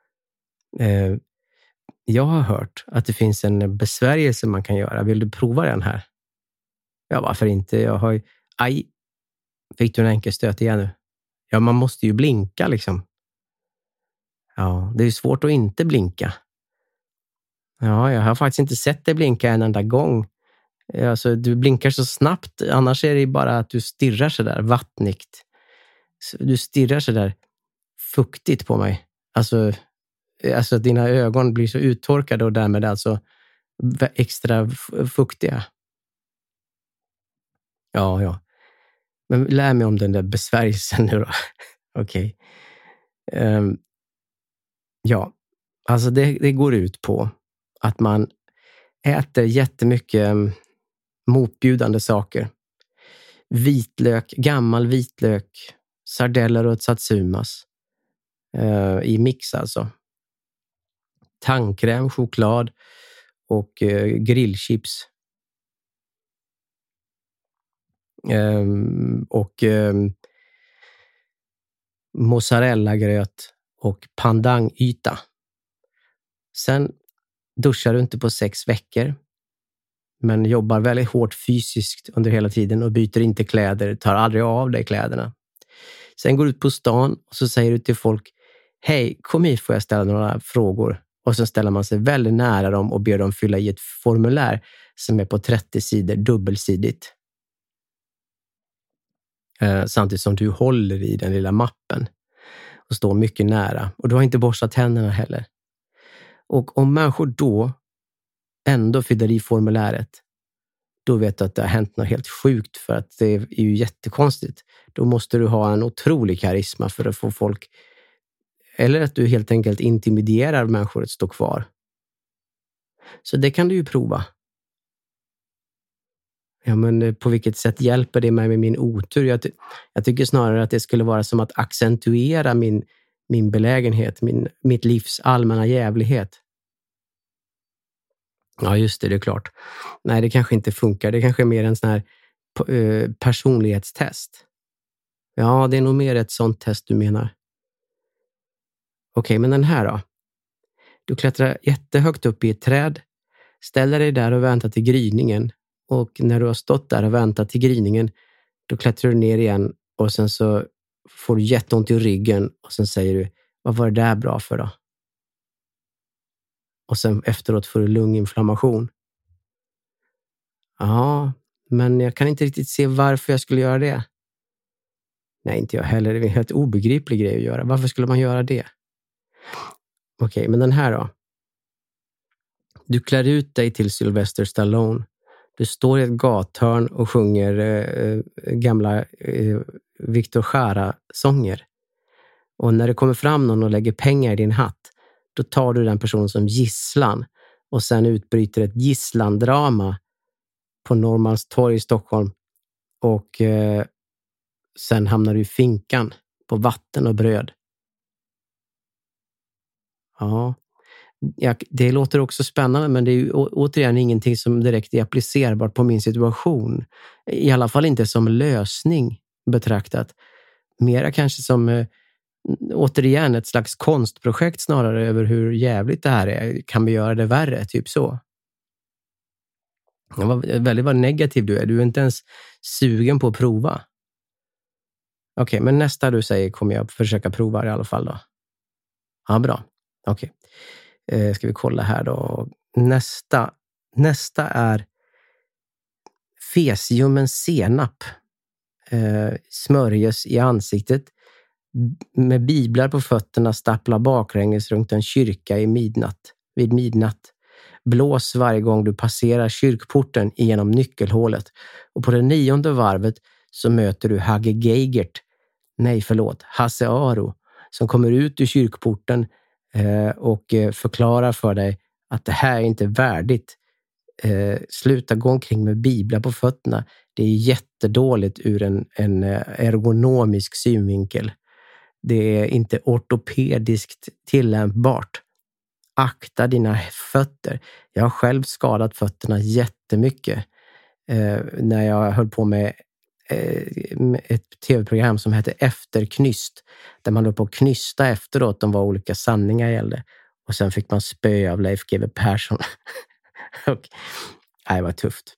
Jag har hört att det finns en besvärjelse man kan göra. Vill du prova den här? Ja, varför inte? Aj, fick du en enkelstöt igen nu? Ja, man måste ju blinka liksom. Ja, det är svårt att inte blinka. Ja, jag har faktiskt inte sett dig blinka en enda gång. Alltså, du blinkar så snabbt. Annars är det bara att du stirrar så där vattnigt. Du stirrar så där fuktigt på mig. Alltså att dina ögon blir så uttorkade och därmed alltså extra fuktiga. Ja. Men lär mig om den där besvärjelsen nu då. Okej. Ja, alltså det går ut på att man äter jättemycket motbjudande saker. Vitlök, gammal vitlök, sardeller och ett satsumas i mix alltså. Tandkräm, choklad och grillchips. Och mozzarellagröt och pandangyta. Sen duschar du inte på 6 veckor. Men jobbar väldigt hårt fysiskt under hela tiden och byter inte kläder, tar aldrig av dig kläderna. Sen går du ut på stan och så säger du till folk: hej, kom hit, får jag ställa några frågor? Och så ställer man sig väldigt nära dem och ber dem fylla i ett formulär som är på 30 sidor dubbelsidigt. Samtidigt som du håller i den lilla mappen och står mycket nära. Och du har inte borstat tänderna heller. Och om människor då ändå fyller i formuläret, då vet du att det har hänt något helt sjukt, för att det är ju jättekonstigt. Då måste du ha en otrolig karisma för att få folk, eller att du helt enkelt intimiderar människor att stå kvar. Så det kan du ju prova. Ja, men på vilket sätt hjälper det mig med min otur? Jag tycker snarare att det skulle vara som att accentuera min belägenhet, mitt livs allmänna jävlighet. Ja, just det är klart. Nej, det kanske inte funkar. Det kanske är mer en sån här personlighetstest. Ja, det är nog mer ett sånt test du menar. Okej, men den här då? Du klättrar jättehögt upp i ett träd, ställer dig där och väntar till gryningen. Och när du har stått där och väntat till gryningen, då klättrar du ner igen och sen så får du jätteont i ryggen och sen säger du: vad var det där bra för då? Och sen efteråt får du lunginflammation. Ja, men jag kan inte riktigt se varför jag skulle göra det. Nej, inte jag heller. Det är en helt obegriplig grej att göra. Varför skulle man göra det? Okej, men den här då. Du klär ut dig till Sylvester Stallone. Du står i ett gathörn och sjunger gamla Victor Jara-sånger. Och när det kommer fram någon och lägger pengar i din hatt, då tar du den personen som gisslan och sen utbryter ett gisslandrama på Norrmalmstorg i Stockholm. Och sen hamnar du i finkan på vatten och bröd. Ja, det låter också spännande, men det är ju återigen ingenting som direkt är applicerbart på min situation. I alla fall inte som lösning betraktat. Mera kanske som återigen ett slags konstprojekt snarare över hur jävligt det här är. Kan vi göra det värre? Typ så. Vad negativ du är. Du är inte ens sugen på att prova. Okej, men nästa du säger kommer jag försöka prova i alla fall då. Ja, bra. Okej. Ska vi kolla här då. Nästa är fesiumen senap. Smörjes i ansiktet. Med biblar på fötterna stappla baklänges runt en kyrka vid midnatt. Blås varje gång du passerar kyrkporten genom nyckelhålet. Och på det 9:e varvet så möter du Hasse Aro, som kommer ut ur kyrkporten och förklarar för dig att det här är inte värdigt. Sluta gå omkring med biblar på fötterna. Det är jättedåligt ur en ergonomisk synvinkel. Det är inte ortopediskt tillämpbart. Akta dina fötter. Jag har själv skadat fötterna jättemycket när jag höll på med ett tv-program som hette Efterknyst, där man höll på att knysta efteråt om vad olika sanningar gällde. Och sen fick man spö av Leif GW Persson. Det var tufft.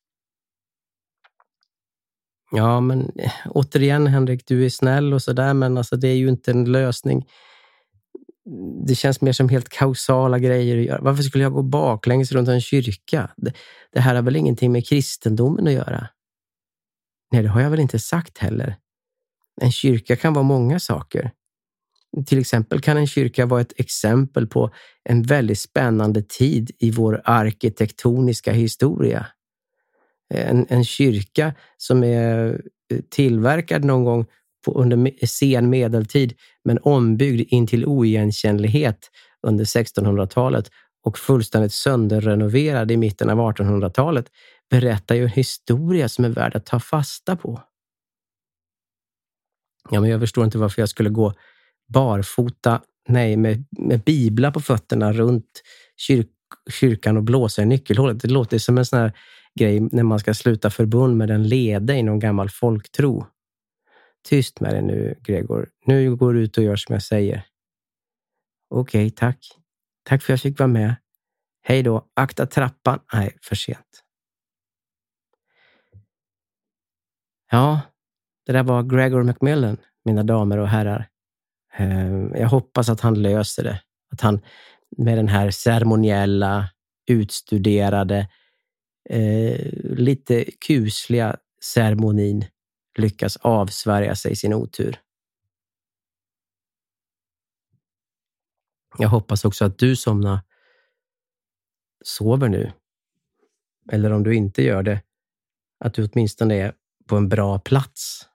Ja, men återigen Henrik, du är snäll och sådär, men alltså det är ju inte en lösning. Det känns mer som helt kausala grejer att göra. Varför skulle jag gå baklänges runt en kyrka? Det här har väl ingenting med kristendomen att göra? Nej, det har jag väl inte sagt heller. En kyrka kan vara många saker. Till exempel kan en kyrka vara ett exempel på en väldigt spännande tid i vår arkitektoniska historia. En kyrka som är tillverkad någon gång under sen medeltid men ombyggd in till oigenkännlighet under 1600-talet och fullständigt sönderrenoverad i mitten av 1800-talet berättar ju en historia som är värd att ta fasta på. Ja, men jag förstår inte varför jag skulle gå barfota, med biblar på fötterna runt kyrkan och blåsa i nyckelhålet. Det låter som en sån här grej när man ska sluta förbund med en leda i någon gammal folktro. Tyst med dig nu, Gregor. Nu går du ut och gör som jag säger. Okej, tack. Tack för att jag fick vara med. Hej då. Akta trappan. Nej, för sent. Ja, det där var Gregor McMillan, mina damer och herrar. Jag hoppas att han löser det. Att han med den här ceremoniella, utstuderade, lite kusliga ceremonin lyckas avsvärja sig sin otur. Jag hoppas också att du som sover nu. Eller om du inte gör det, att du åtminstone är på en bra plats.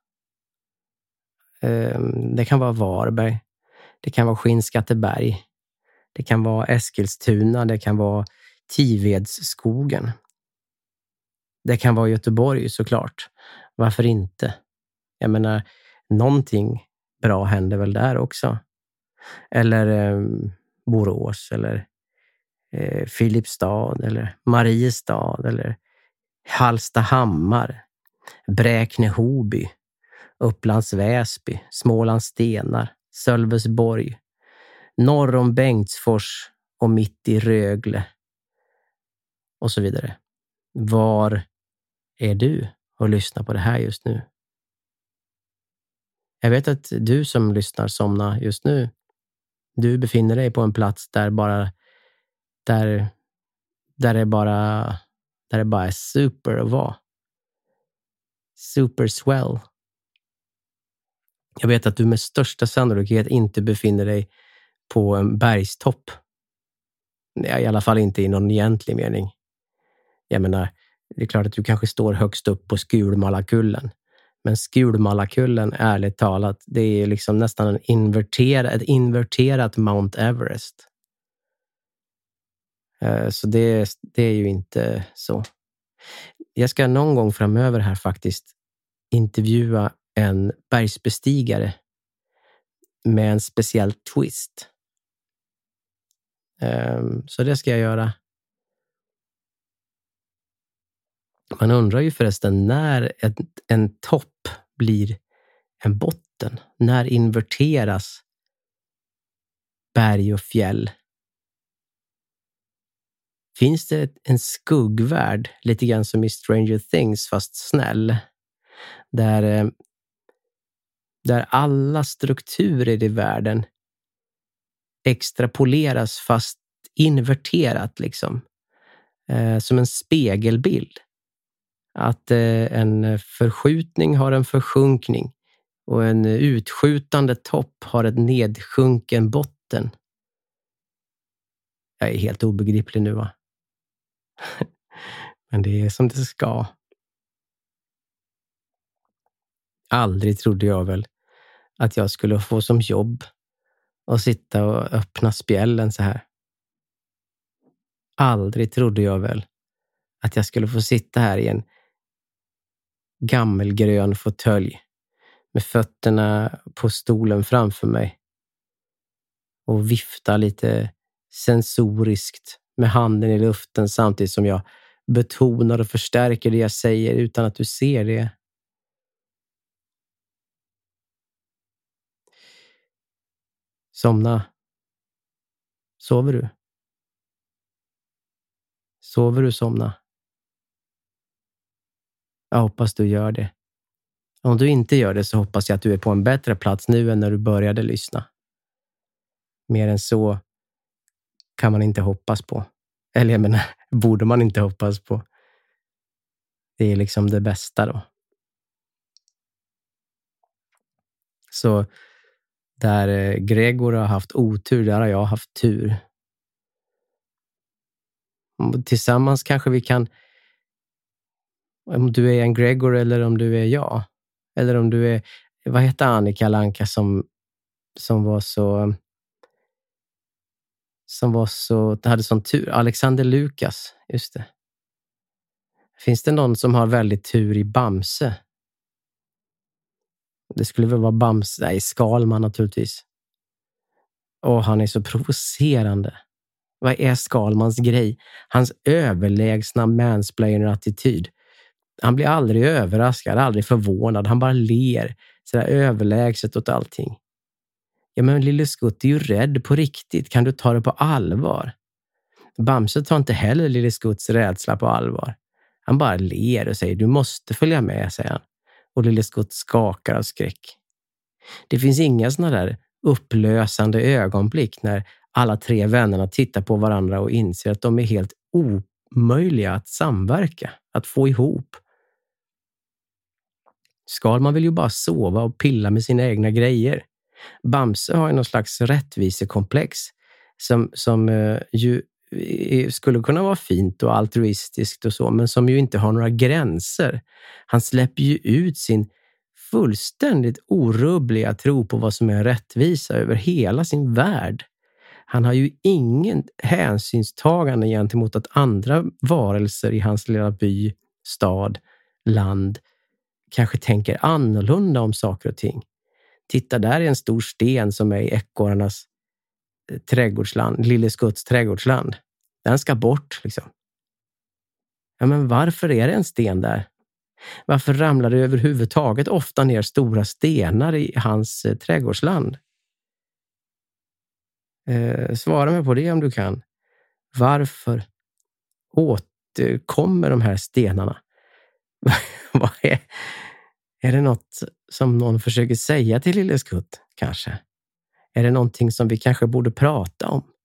Det kan vara Varberg. Det kan vara Skinnskatteberg. Det kan vara Eskilstuna. Det kan vara Tivedsskogen. Det kan vara Göteborg såklart. Varför inte? Jag menar, någonting bra händer väl där också. Eller Borås eller Filipstad eller Mariestad eller Hallstahammar, Bräkne-Hoby, Upplands Väsby, Smålands Stenar, Sölvesborg, norr om Bengtsfors och mitt i Rögle och så vidare. Var är du och lyssnar på det här just nu? Jag vet att du som lyssnar somnar just nu. Du befinner dig på en plats där det bara är super att vara. Super swell. Jag vet att du med största sannolikhet inte befinner dig på en bergstopp. I alla fall inte i någon egentlig mening. Jag menar, Det är klart att du kanske står högst upp på Skulmallakullen. Men Skulmallakullen, ärligt talat, det är liksom nästan ett inverterat Mount Everest. Så det är ju inte så. Jag ska någon gång framöver här faktiskt intervjua en bergsbestigare med en speciell twist. Så det ska jag göra. Man undrar ju förresten när en topp blir en botten. När inverteras berg och fjäll? Finns det en skuggvärld, lite grann som i Stranger Things fast snäll, där alla strukturer i världen extrapoleras fast inverterat liksom, som en spegelbild. Att en förskjutning har en försjunkning och en utskjutande topp har ett nedsjunken botten. Jag är helt obegriplig nu, va? Men det är som det ska. Aldrig trodde jag väl att jag skulle få som jobb att sitta och öppna spjällen så här. Aldrig trodde jag väl att jag skulle få sitta här i en gammelgrön fåtölj med fötterna på stolen framför mig och vifta lite sensoriskt med handen i luften samtidigt som jag betonar och förstärker det jag säger utan att du ser det. Somna. Sover du? Sover du, somna? Jag hoppas du gör det. Om du inte gör det så hoppas jag att du är på en bättre plats nu än när du började lyssna. Mer än så kan man inte hoppas på. Eller jag menar, borde man inte hoppas på. Det är liksom det bästa då. Så där Gregor har haft otur, där har jag haft tur. Tillsammans kanske vi kan, om du är en Gregor eller om du är jag. Eller om du är, vad heter Annika Lanka som hade sån tur. Alexander Lukas, just det. Finns det någon som har väldigt tur i Bamse? Det skulle väl vara Bamse, nej, Skalman naturligtvis. Och han är så provocerande. Vad är Skalmans grej? Hans överlägsna mansplainer-attityd. Han blir aldrig överraskad, aldrig förvånad. Han bara ler sådär överlägset åt allting. Ja, men Lille Skutt är ju rädd på riktigt. Kan du ta det på allvar? Bamse tar inte heller Lille Skutts rädsla på allvar. Han bara ler och säger, du måste följa med, säger han. Och Lille Skutt skakar av skräck. Det finns inga såna där upplösande ögonblick när alla tre vännerna tittar på varandra och inser att de är helt omöjliga att samverka, att få ihop. Skalman vill ju bara sova och pilla med sina egna grejer. Bamse har ju någon slags rättvisekomplex som ju skulle kunna vara fint och altruistiskt och så, men som ju inte har några gränser. Han släpper ju ut sin fullständigt orubbliga tro på vad som är rättvisa över hela sin värld. Han har ju ingen hänsynstagande gentemot att andra varelser i hans lilla by, stad, land kanske tänker annorlunda om saker och ting. Titta, där är en stor sten som är i ekorrarnas trädgårdsland, Lille Skutts trädgårdsland. Den ska bort liksom. Ja, men varför är det en sten där? Varför ramlar det överhuvudtaget ofta ner stora stenar i hans trädgårdsland? Svara mig på det om du kan. Varför återkommer de här stenarna? Vad är det något som någon försöker säga till Lille Skutt, kanske? Är det någonting som vi kanske borde prata om?